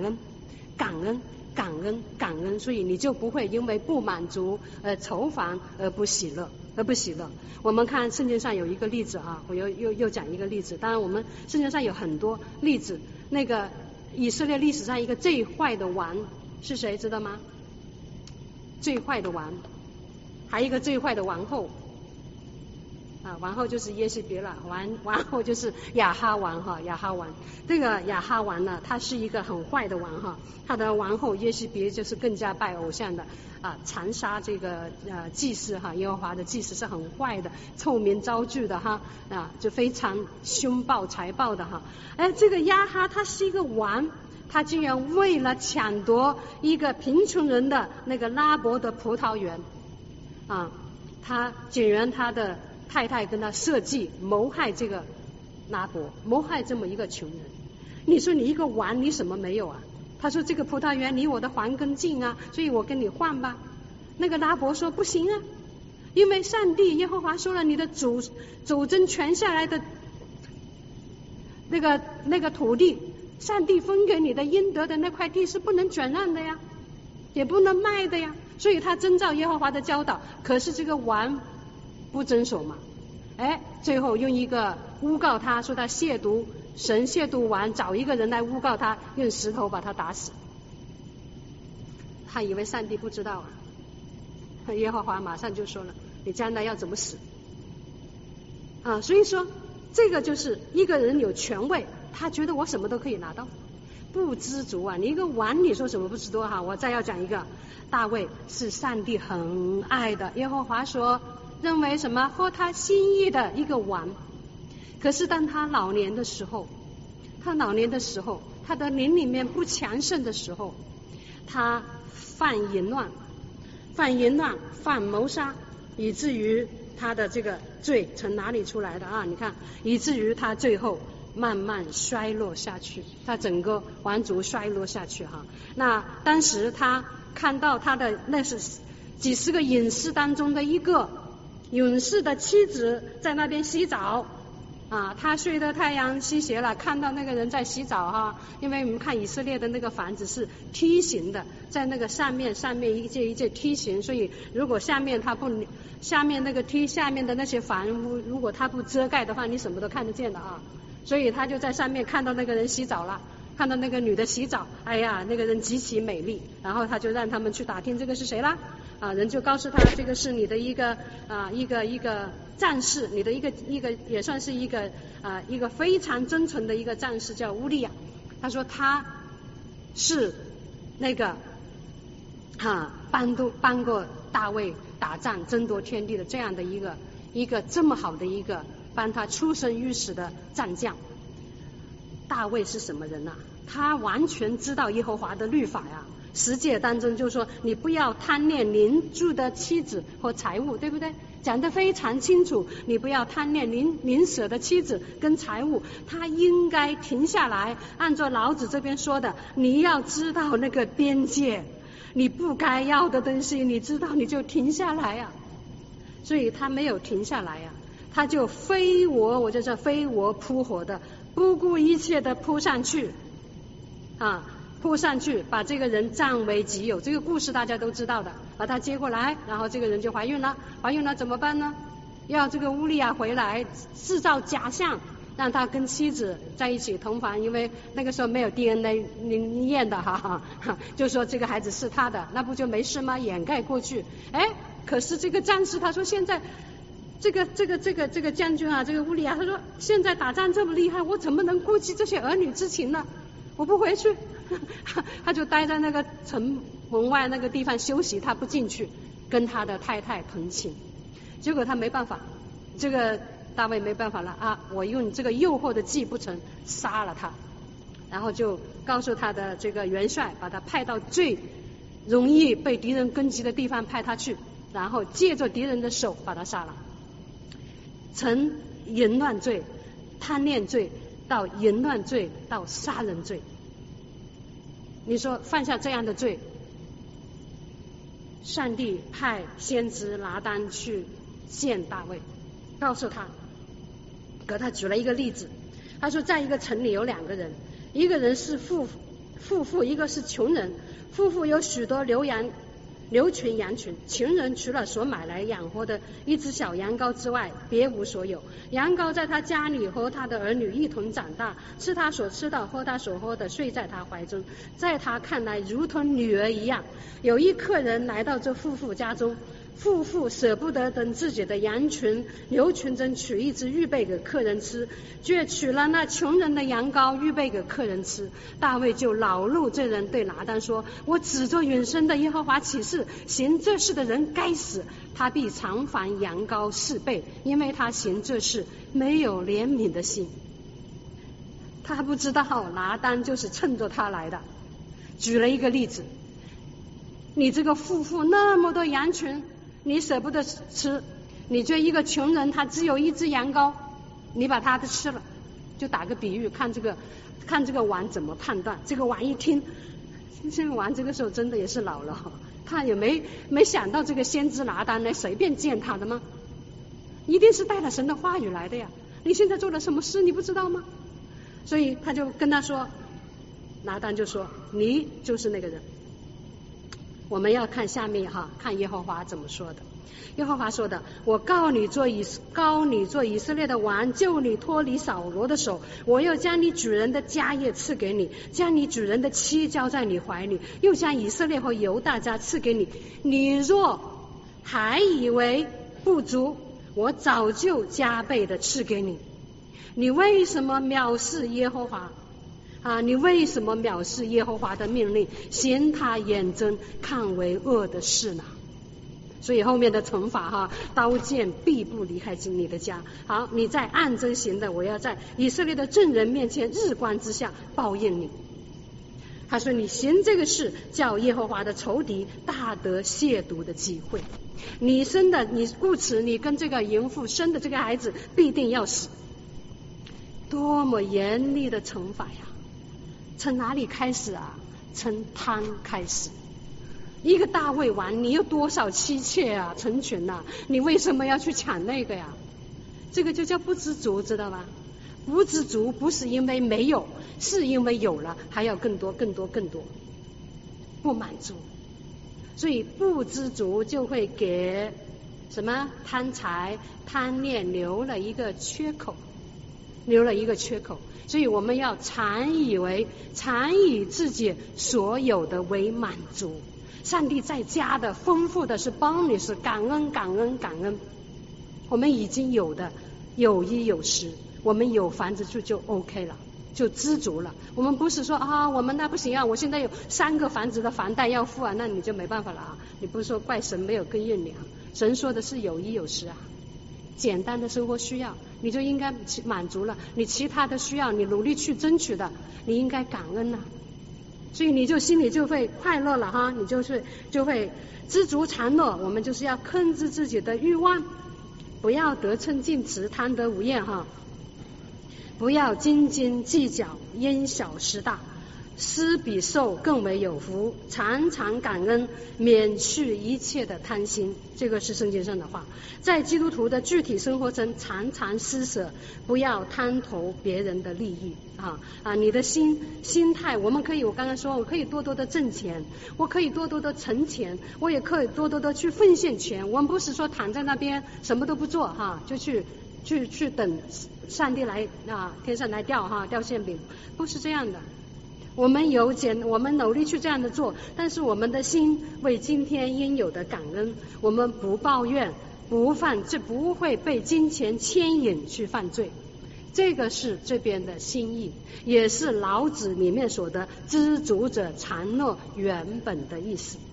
恩，所以你就不会因为不满足愁烦而不喜乐。我们看圣经上有一个例子啊，我又讲一个例子。当然我们圣经上有很多例子，那个以色列历史上一个最坏的王是谁知道吗？最坏的王，还有一个最坏的王后啊，王后就是耶洗别了，王后就是亚哈王哈，亚哈王。这个亚哈王呢，他是一个很坏的王哈，他的王后耶洗别就是更加拜偶像的啊，残杀这个祭司哈，耶和华的祭司是很坏的，臭名昭著的哈啊，就非常凶暴残暴的哈。这个亚哈他是一个王，他竟然为了抢夺一个贫穷人的那个拉伯的葡萄园啊，他竟然他的太太跟他设计谋害这个拉伯，谋害这么一个穷人。你说你一个王你什么没有啊？他说这个葡萄园离我的房更近啊，所以我跟你换吧。那个拉伯说不行啊，因为上帝耶和华说了，你的祖宗传下来的那个土地，上帝分给你的应得的那块地是不能转让的呀，也不能卖的呀。所以他遵照耶和华的教导，可是这个王不遵守嘛，最后用一个诬告他，说他亵渎神亵渎王，找一个人来诬告他，用石头把他打死。他以为上帝不知道啊，耶和华马上就说了，你将来要怎么死啊？所以说这个就是一个人有权位，他觉得我什么都可以拿到，不知足啊！你一个王你说什么不知足哈？我再要讲一个，大卫是上帝很爱的，耶和华说认为什么合他心意的一个王。可是当他老年的时候，他的灵里面不强盛的时候，他犯淫乱， 犯淫乱，犯谋杀，以至于他的这个罪从哪里出来的啊？你看，以至于他最后慢慢衰落下去，他整个王族衰落下去哈。那当时他看到他的那是几十个隐士当中的一个勇士的妻子在那边洗澡啊，他睡得太阳西斜了，看到那个人在洗澡哈，因为我们看以色列的那个房子是梯形的，在那个上面一阶一阶梯形，所以如果下面那个梯下面的那些房屋，如果它不遮盖的话，你什么都看得见的啊。所以他就在上面看到那个人洗澡了，看到那个女的洗澡，哎呀，那个人极其美丽，然后他就让他们去打听这个是谁啦。人就告诉他，这个是你的一个战士，你的一个也算是一个非常真诚的一个战士，叫乌利亚。他说他是那个帮过大卫打仗争夺天地的这样的一个这么好的一个帮他出生御史的战将。大卫是什么人啊？他完全知道耶和华的律法呀。十诫当中就说你不要贪恋邻住的妻子和财物，对不对？讲得非常清楚，你不要贪恋邻舍的妻子跟财物。他应该停下来，按照老子这边说的，你要知道那个边界，你不该要的东西你知道你就停下来呀。所以他没有停下来呀，他就我就叫飞蛾扑火的，不顾一切的扑上去扑上去，把这个人占为己有。这个故事大家都知道的，把他接过来，然后这个人就怀孕了怎么办呢？要这个乌利亚回来制造假象，让他跟妻子在一起同房，因为那个时候没有 DNA 验的就说这个孩子是他的，那不就没事吗？掩盖过去。可是这个战士他说现在这个将军啊，这个乌利亚他说现在打仗这么厉害，我怎么能顾及这些儿女之情呢？我不回去。他就待在那个城门外那个地方休息，他不进去跟他的太太同寝。结果他没办法，这个大卫没办法了我用这个诱惑的计不成，杀了他。然后就告诉他的这个元帅，把他派到最容易被敌人攻击的地方派他去，然后借着敌人的手把他杀了。从淫乱罪、贪恋罪到淫乱罪到杀人罪，你说犯下这样的罪，上帝派先知拿单去见大卫，告诉他，给他举了一个例子。他说在一个城里有两个人，一个人是富妇，一个是穷人。富妇有许多牛群羊群，穷人除了所买来养活的一只小羊羔之外，别无所有。羊羔在他家里和他的儿女一同长大，吃他所吃的，喝他所喝的，睡在他怀中，在他看来如同女儿一样。有一客人来到这富妇家中，富妇舍不得等自己的羊群牛群中取一只预备给客人吃，却取了那穷人的羊羔预备给客人吃。大卫就恼怒这人，对拿单说，我指着永生的耶和华起誓，行这事的人该死，他必偿还羊羔4倍，因为他行这事没有怜悯的心。他不知道拿单就是趁着他来的。举了一个例子，你这个富妇那么多羊群你舍不得吃，你这一个穷人他只有一只羊羔，你把他的吃了。就打个比喻，看这个王怎么判断。这个王一听，这个王这个时候真的也是老了，他也没想到这个先知拿单来随便见他的吗？一定是带了神的话语来的呀。你现在做了什么事你不知道吗？所以他就跟他说，拿单就说你就是那个人。我们要看下面看耶和华怎么说的。耶和华说的，我告你做以色列的王，救你脱离扫罗的手，我又将你主人的家业赐给你，将你主人的妻交在你怀里，又将以色列和犹大家赐给你。你若还以为不足，我早就加倍的赐给你。你为什么藐视耶和华你为什么藐视耶和华的命令，行他眼中看为恶的事呢？所以后面的惩罚刀剑必不离开你的家。好，你在暗中行的，我要在以色列的众人面前日光之下报应你。 他说你行这个事，叫耶和华的仇敌大得亵渎的机会。你故此你跟这个淫妇生的这个孩子必定要死。多么严厉的惩罚呀！从哪里开始啊？从贪开始。一个大卫王，你有多少妻妾啊，成群啊，你为什么要去抢那个呀？这个就叫不知足，知道吧？不知足不是因为没有，是因为有了还要更多更多更多，不满足。所以不知足就会给什么贪财贪念留了一个缺口，所以我们要常以自己所有的为满足。上帝在家的丰富的是帮你，是感恩。我们已经有的有衣有食，我们有房子住就 OK 了，就知足了。我们不是说啊，我们那不行啊，我现在有3个房子的房贷要付啊，那你就没办法了啊。你不是说怪神没有跟应你啊？神说的是有衣有食啊，简单的生活需要你就应该满足了，你其他的需要你努力去争取的，你应该感恩啊。所以你就心里就会快乐了哈，你就会知足常乐。我们就是要控制自己的欲望，不要得寸进尺，贪得无厌哈。不要斤斤计较，因小失大，施比受更为有福，常常感恩，免去一切的贪心。这个是圣经上的话。在基督徒的具体生活中常常施舍，不要贪图别人的利益你的心态，我刚刚说我可以多多的挣钱，我可以多多的存钱，我也可以多多的去奉献钱。我们不是说躺在那边什么都不做就去等上帝来天上来掉馅饼，不是这样的。我们努力去这样的做，但是我们的心为今天应有的感恩，我们不抱怨，不会被金钱牵引去犯罪。这个是这边的心意，也是老子里面说的知足者常乐原本的意思。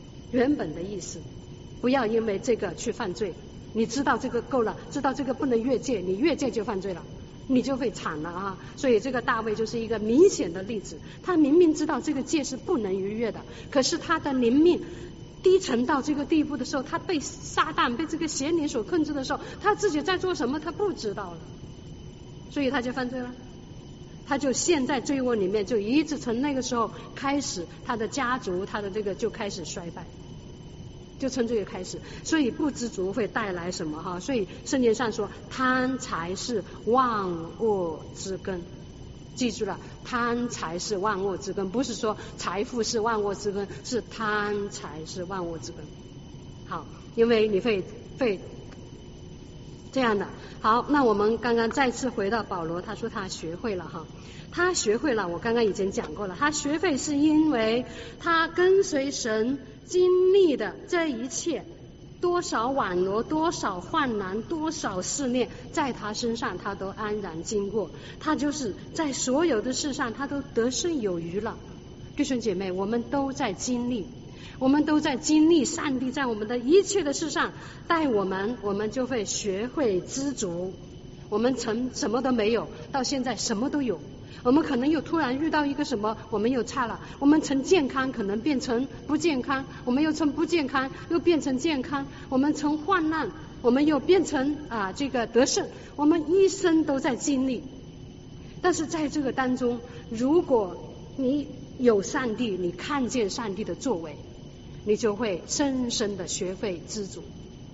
不要因为这个去犯罪，你知道这个够了，知道这个不能越界，你越界就犯罪了，你就会惨了所以这个大卫就是一个明显的例子，他明明知道这个界是不能逾越的，可是他的灵命低沉到这个地步的时候，他被撒旦被这个邪灵所控制的时候，他自己在做什么他不知道了，所以他就犯罪了。他就陷在罪恶里面，就一直从那个时候开始，他的家族他的这个就开始衰败，就从这个开始。所以不知足会带来什么所以圣经上说贪财是万恶之根，记住了，贪财是万恶之根，不是说财富是万恶之根，是贪财是万恶之根。好，因为你会这样的。好，那我们刚刚再次回到保罗，他说他学会了我刚刚已经讲过了，他学会是因为他跟随神经历的这一切，多少网罗，多少患难，多少试炼，在他身上他都安然经过，他就是在所有的事上他都得胜有余了。弟兄姐妹，我们都在经历上帝在我们的一切的事上带我们就会学会知足。我们从什么都没有到现在什么都有，我们可能又突然遇到一个什么，我们又差了，我们从健康可能变成不健康，我们又从不健康又变成健康，我们从患难我们又变成这个得胜，我们一生都在经历。但是在这个当中，如果你有上帝，你看见上帝的作为，你就会深深的学会知足。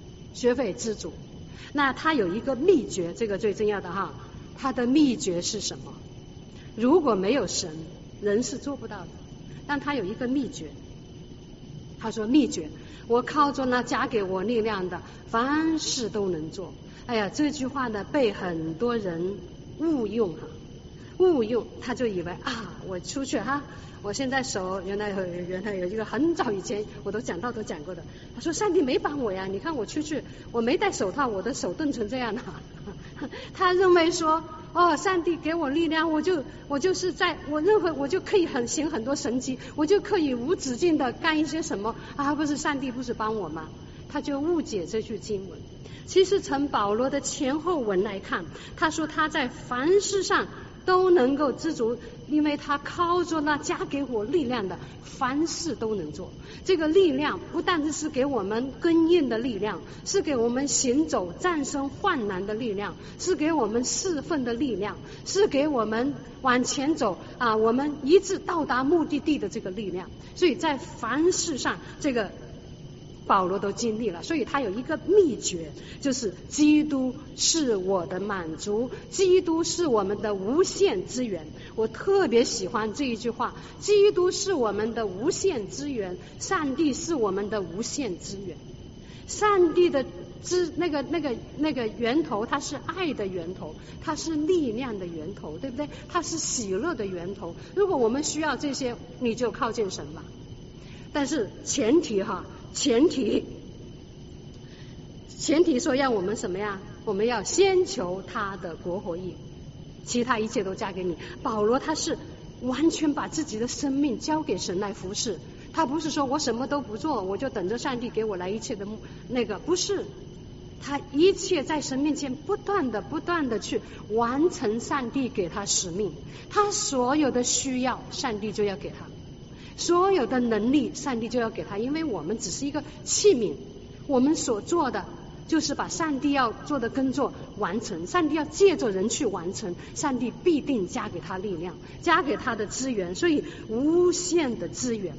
那他有一个秘诀，这个最重要的他的秘诀是什么？如果没有神，人是做不到的，但他有一个秘诀。他说秘诀，我靠着那加给我力量的，凡事都能做。哎呀，这句话呢被很多人误用，他就以为我出去我现在手原来有一个很早以前我都讲过的，他说上帝没帮我呀，你看我出去我没戴手套，我的手冻成这样他认为说上帝给我力量，我就是在我认为我就可以行很多神迹，我就可以无止境的干一些什么不是上帝不是帮我吗？他就误解这句经文。其实从保罗的前后文来看，他说他在凡事上都能够知足，因为他靠着那加给我力量的，凡事都能做。这个力量不但是给我们耕耘的力量，是给我们行走战胜患难的力量，是给我们侍奉的力量，是给我们往前走我们一直到达目的地的这个力量。所以在凡事上，这个保罗都经历了，所以他有一个秘诀，就是基督是我的满足，基督是我们的无限资源。我特别喜欢这一句话，基督是我们的无限资源，上帝是我们的无限资源。上帝的那个源头，它是爱的源头，它是力量的源头，对不对？它是喜乐的源头。如果我们需要这些，你就靠近神吧。但是前提说要我们什么呀？我们要先求他的国和义，其他一切都加给你。保罗他是完全把自己的生命交给神来服侍，他不是说我什么都不做，我就等着上帝给我来一切的不是，他一切在神面前不断的去完成上帝给他使命，他所有的需要上帝就要给他，所有的能力上帝就要给他，因为我们只是一个器皿，我们所做的就是把上帝要做的工作完成，上帝要借着人去完成，上帝必定加给他力量，加给他的资源。所以无限的资源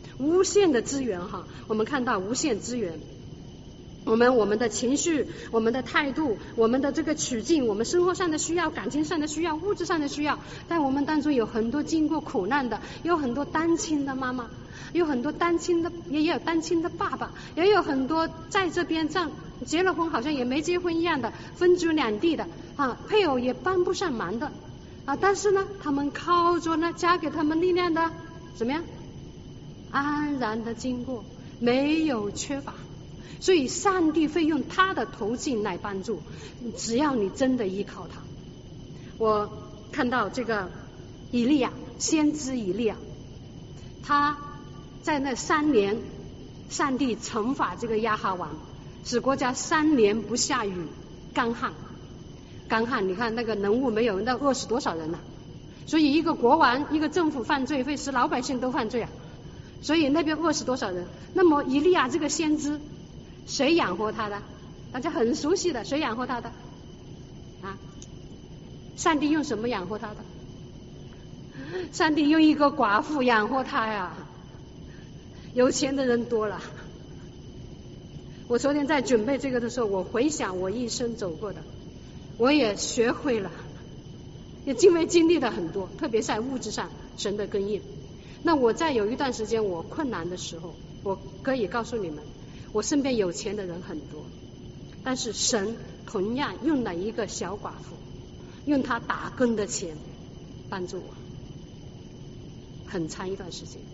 我们看到无限资源，我们的情绪，我们的态度，我们的这个处境，我们生活上的需要，感情上的需要，物质上的需要。在我们当中有很多经过苦难的，有很多单亲的妈妈，有很多单亲的，也有单亲的爸爸，也有很多在这边结了婚好像也没结婚一样的，分居两地的配偶也帮不上忙的但是呢，他们靠着呢加给他们力量的怎么样？安然的经过，没有缺乏。所以上帝会用他的途径来帮助，只要你真的依靠他。我看到这个以利亚，先知以利亚，他在那3年，上帝惩罚这个亚哈王，使国家3年不下雨，干旱。你看那个能务没有，那饿死多少人所以一个国王，一个政府犯罪，会使老百姓都犯罪所以那边饿死多少人。那么以利亚这个先知，谁养活他的？大家很熟悉的，谁养活他的上帝用什么养活他的？上帝用一个寡妇养活他呀。有钱的人多了。我昨天在准备这个的时候，我回想我一生走过的，我也学会了，也经历了很多，特别在物质上神的供应。那我在有一段时间我困难的时候，我可以告诉你们，我身边有钱的人很多，但是神同样用了一个小寡妇，用他打工的钱帮助我很长一段时间。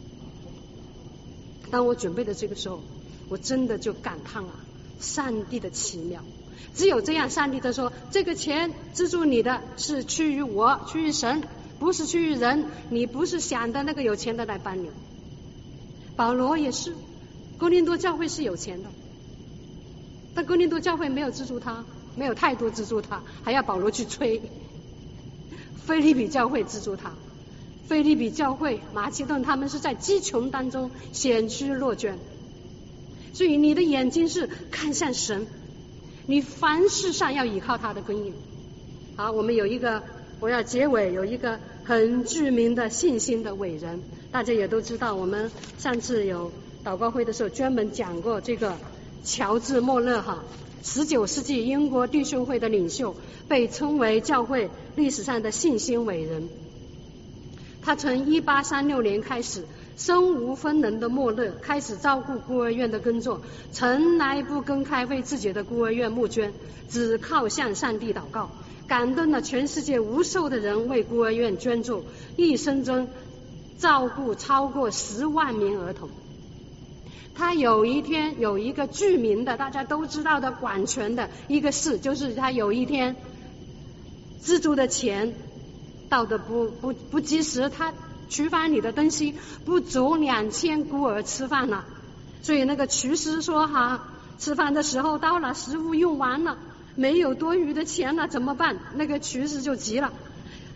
当我准备的这个时候，我真的就感叹上帝的奇妙。只有这样，上帝他说这个钱资助你的是趋于我，趋于神，不是趋于人。你不是想的那个有钱的来帮你。保罗也是，哥林多教会是有钱的，但哥林多教会没有资助他，没有太多资助他，还要保罗去催。腓立比教会资助他，腓立比教会、马其顿他们是在极穷当中显虚若捐。所以你的眼睛是看向神，你凡事上要依靠他的供应。好，我们我要结尾有一个很著名的信心的伟人，大家也都知道，我们上次有祷告会的时候专门讲过这个乔治莫勒19世纪英国弟兄会的领袖，被称为教会历史上的信心伟人。他从1836年开始，身无分文的莫勒开始照顾孤儿院的工作，从来不公开为自己的孤儿院募捐，只靠向上帝祷告，感动了全世界无数的人为孤儿院捐助，一生中照顾超过10万名儿童。他有一天有一个著名的大家都知道的管权的一个事，就是他有一天资助的钱到的不及时，他厨房里的东西不足2000孤儿吃饭了，所以那个厨师说吃饭的时候到了，食物用完了，没有多余的钱了怎么办？那个厨师就急了，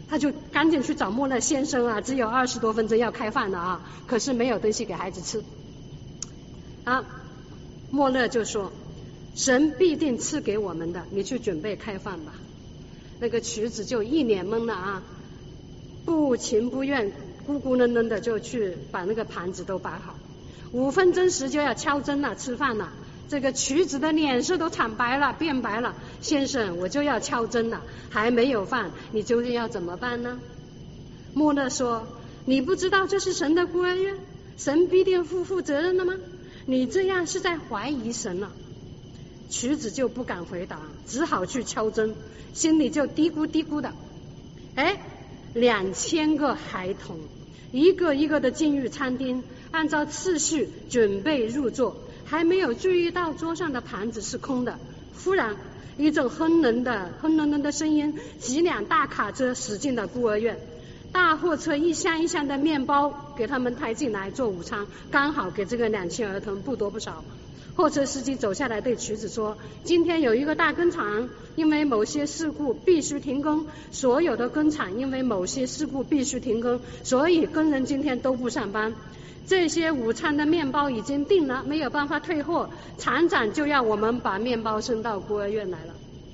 他就赶紧去找莫勒先生啊，只有20多分钟要开饭了啊，可是没有东西给孩子吃啊。莫勒就说神必定赐给我们的，你去准备开饭吧。那个瘸子就一脸懵了啊，不情不愿咕咕囔囔的就去把那个盘子都摆好。5分钟时就要敲针了，吃饭了。这个瘸子的脸色都惨白了，变白了。先生，我就要敲针了，还没有饭，你究竟要怎么办呢？莫勒说，你不知道这是神的孤儿院，神必定负责任的吗？你这样是在怀疑神了。瘸子就不敢回答，只好去敲针，心里就嘀咕嘀咕的。2000个孩童一个一个的进入餐厅，按照次序准备入座，还没有注意到桌上的盘子是空的。忽然一阵轰隆隆的声音，几辆大卡车驶进了孤儿院，大货车一箱一箱的面包给他们抬进来做午餐，刚好给这个2000儿童，不多不少。货车司机走下来对瘸子说，今天有一个大工厂因为某些事故必须停工，所有的工厂因为某些事故必须停工，所以工人今天都不上班。这些午餐的面包已经订了，没有办法退货，厂长就要我们把面包送到孤儿院来了。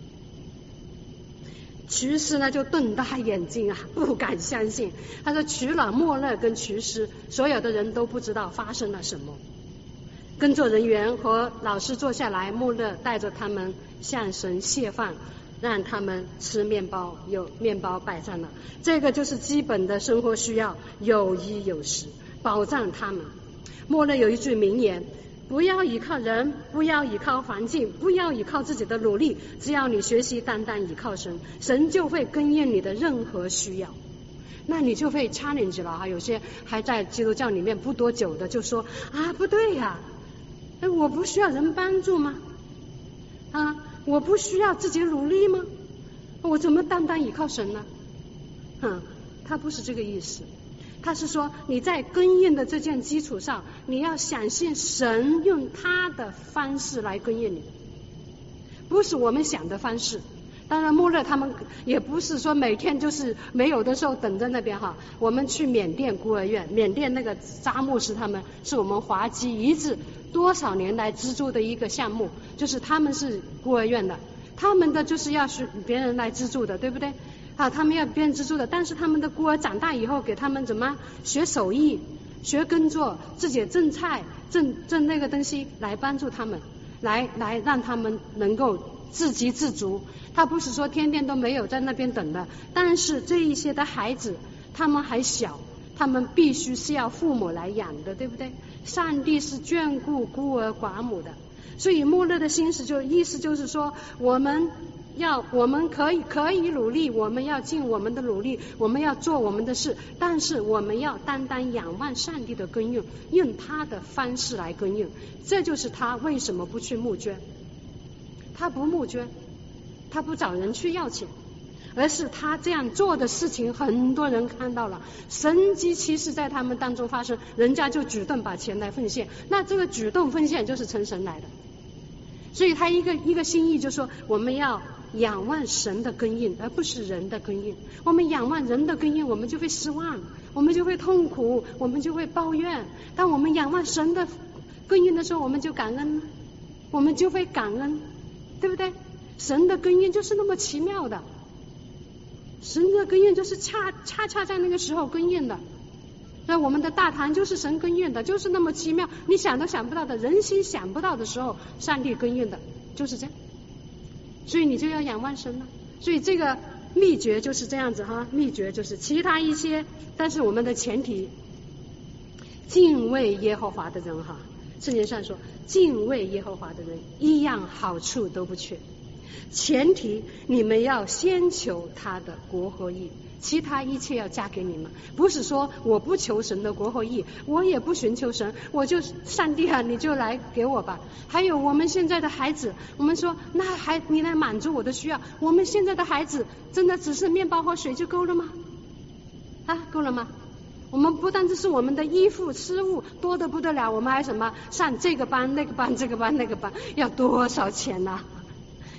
瘸师呢就瞪大眼睛啊，不敢相信。他说除了莫勒跟瘸师，所有的人都不知道发生了什么。工作人员和老师坐下来，莫勒带着他们向神谢饭，让他们吃面包，有面包摆上了。这个就是基本的生活需要，有衣有食，保障他们。莫勒有一句名言，不要依靠人，不要依靠环境，不要依靠自己的努力，只要你学习单单依靠神，神就会供应你的任何需要。那你就会 challenge 了哈，有些还在基督教里面不多久的就说啊，不对呀，我不需要人帮助吗？啊，我不需要自己努力吗？我怎么单单依靠神呢？他不是这个意思，他是说你在供应的这件基础上，你要相信神用他的方式来供应你，不是我们想的方式。当然莫勒他们也不是说每天就是没有的时候等在那边哈。我们去缅甸孤儿院，缅甸那个扎牧师他们是我们华基一致多少年来资助的一个项目，就是他们是孤儿院的，他们的就是要是别人来资助的，对不对啊？他们要别人资助的，但是他们的孤儿长大以后给他们怎么学手艺、学工作，自己种菜、种那个东西来帮助他们，来让他们能够自给自足。他不是说天天都没有在那边等的，但是这一些的孩子他们还小，他们必须是要父母来养的，对不对？上帝是眷顾孤儿寡母的。所以莫勒的意思就是说，我们可以努力，我们要尽我们的努力，我们要做我们的事，但是我们要单单仰望上帝的供应，用他的方式来供应。这就是他为什么不去募捐，他不募捐，他不找人去要钱，而是他这样做的事情很多人看到了，神迹奇事在他们当中发生，人家就主动把钱来奉献，那这个主动奉献就是从神来的。所以他一个心意就说，我们要仰望神的供应，而不是人的供应。我们仰望人的供应，我们就会失望，我们就会痛苦，我们就会抱怨。当我们仰望神的供应的时候，我们就感恩，我们就会感恩，对不对？神的供应就是那么奇妙的，神的供应就是恰恰在那个时候供应的。那我们的大堂就是神供应的，就是那么奇妙，你想都想不到的，人心想不到的时候，上帝供应的，就是这样。所以你就要仰望神了。所以这个秘诀就是这样子哈，秘诀就是其他一些，但是我们的前提，敬畏耶和华的人哈，圣经上说，敬畏耶和华的人一样好处都不缺。前提你们要先求他的国和义，其他一切要加给你们。不是说我不求神的国和义，我也不寻求神，我就上帝啊，你就来给我吧。还有我们现在的孩子，我们说那你来满足我的需要。我们现在的孩子真的只是面包和水就够了吗？够了吗？我们不单只是我们的衣服吃物多得不得了，我们还什么上这个班那个班这个班那个班，要多少钱呢？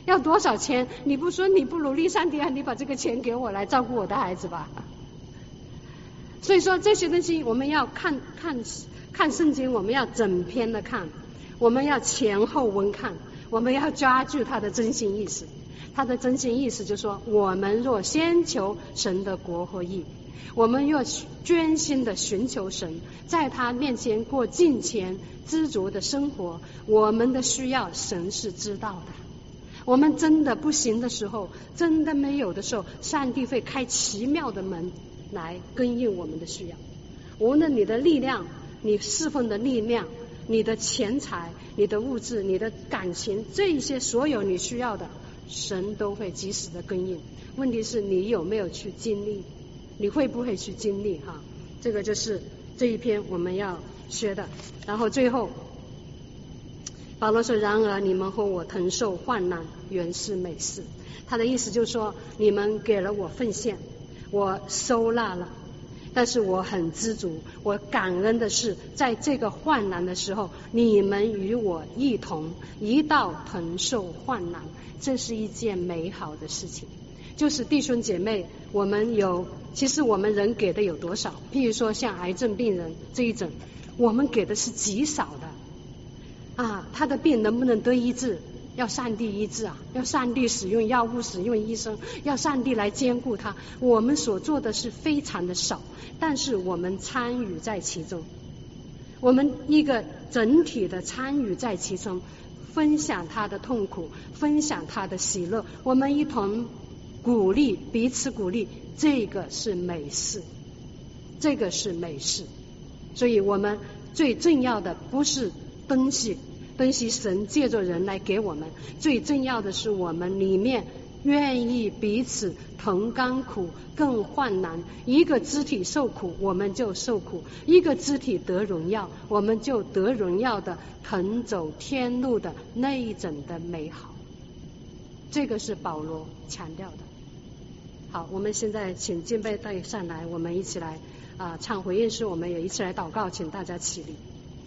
要多少钱？你不说你不努力，上帝啊，你把这个钱给我来照顾我的孩子吧。所以说这些东西我们要看圣经，我们要整篇的看，我们要前后文看，我们要抓住他的真心意思。他的真心意思就是说，我们若先求神的国和义，我们若专心的寻求神，在他面前过敬虔知足的生活，我们的需要神是知道的。我们真的不行的时候，真的没有的时候，上帝会开奇妙的门来供应我们的需要。无论你的力量，你侍奉的力量，你的钱财，你的物质，你的感情，这些所有你需要的，神都会及时的供应。问题是你有没有去经历，你会不会去经历哈？这个就是这一篇我们要学的。然后最后保罗说，然而你们和我同受患难，原是美事。他的意思就是说，你们给了我奉献，我收纳了，但是我很知足，我感恩的是，在这个患难的时候，你们与我一道同受患难，这是一件美好的事情。就是弟兄姐妹，我们其实我们人给的有多少？譬如说像癌症病人这一诊，我们给的是极少的啊，他的病能不能得医治？要上帝医治啊，要上帝使用药物，使用医生，要上帝来兼顾他。我们所做的是非常的少，但是我们参与在其中，我们一个整体的参与在其中，分享他的痛苦，分享他的喜乐，我们一同鼓励，彼此鼓励，这个是美事，这个是美事。所以我们最重要的不是东西神借着人来给我们，最重要的是我们里面愿意彼此同甘苦共患难。一个肢体受苦，我们就受苦；一个肢体得荣耀，我们就得荣耀的同走天路的那一种的美好。这个是保罗强调的。好，我们现在请敬拜队上来，我们一起来唱回应诗，我们也一起来祷告，请大家起立。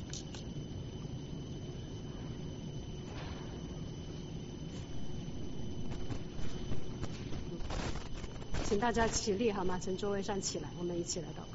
请大家起立好吗？从座位上起来，我们一起来祷告。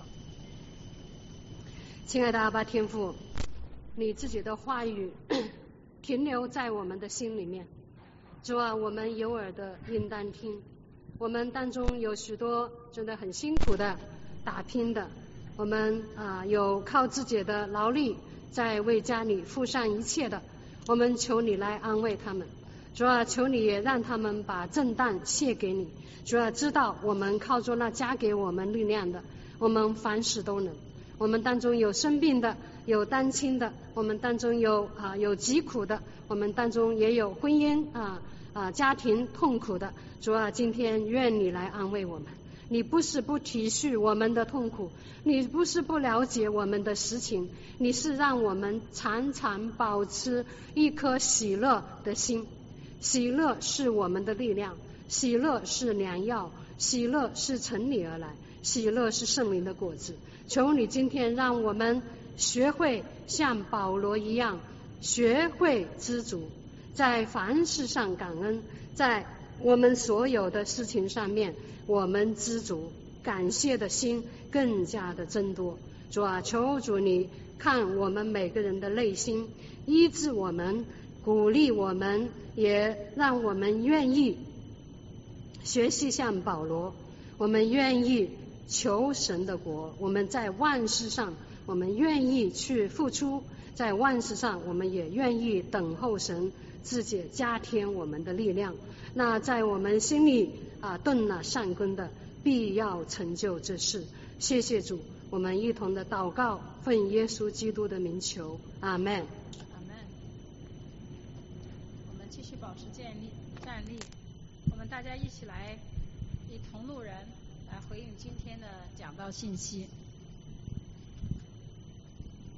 亲爱的阿爸天父，你自己的话语停留在我们的心里面，主啊，我们有耳的应当听。我们当中有许多真的很辛苦的打拼的，我们有靠自己的劳力在为家里付上一切的，我们求你来安慰他们。主啊，求你也让他们把重担卸给你。主啊，知道我们靠着那加给我们力量的，我们凡事都能。我们当中有生病的，有单亲的，我们当中有疾苦的，我们当中也有婚姻家庭痛苦的。主啊，今天愿你来安慰我们。你不是不体恤我们的痛苦，你不是不了解我们的实情，你是让我们常常保持一颗喜乐的心。喜乐是我们的力量，喜乐是良药，喜乐是从你而来，喜乐是圣灵的果子。求你今天让我们学会像保罗一样，学会知足，在凡事上感恩，在我们所有的事情上面我们知足，感谢的心更加的增多。主啊，求主你看我们每个人的内心，医治我们，鼓励我们，也让我们愿意学习像保罗，我们愿意求神的国，我们在万事上我们愿意去付出，在万事上我们也愿意等候神自己加添我们的力量。那在我们心里动了善功的，必要成就这事。谢谢主，我们一同的祷告，奉耶稣基督的名求，阿们。 阿们。我们继续保持站立，我们大家一起来以同路人来回应今天的讲道信息。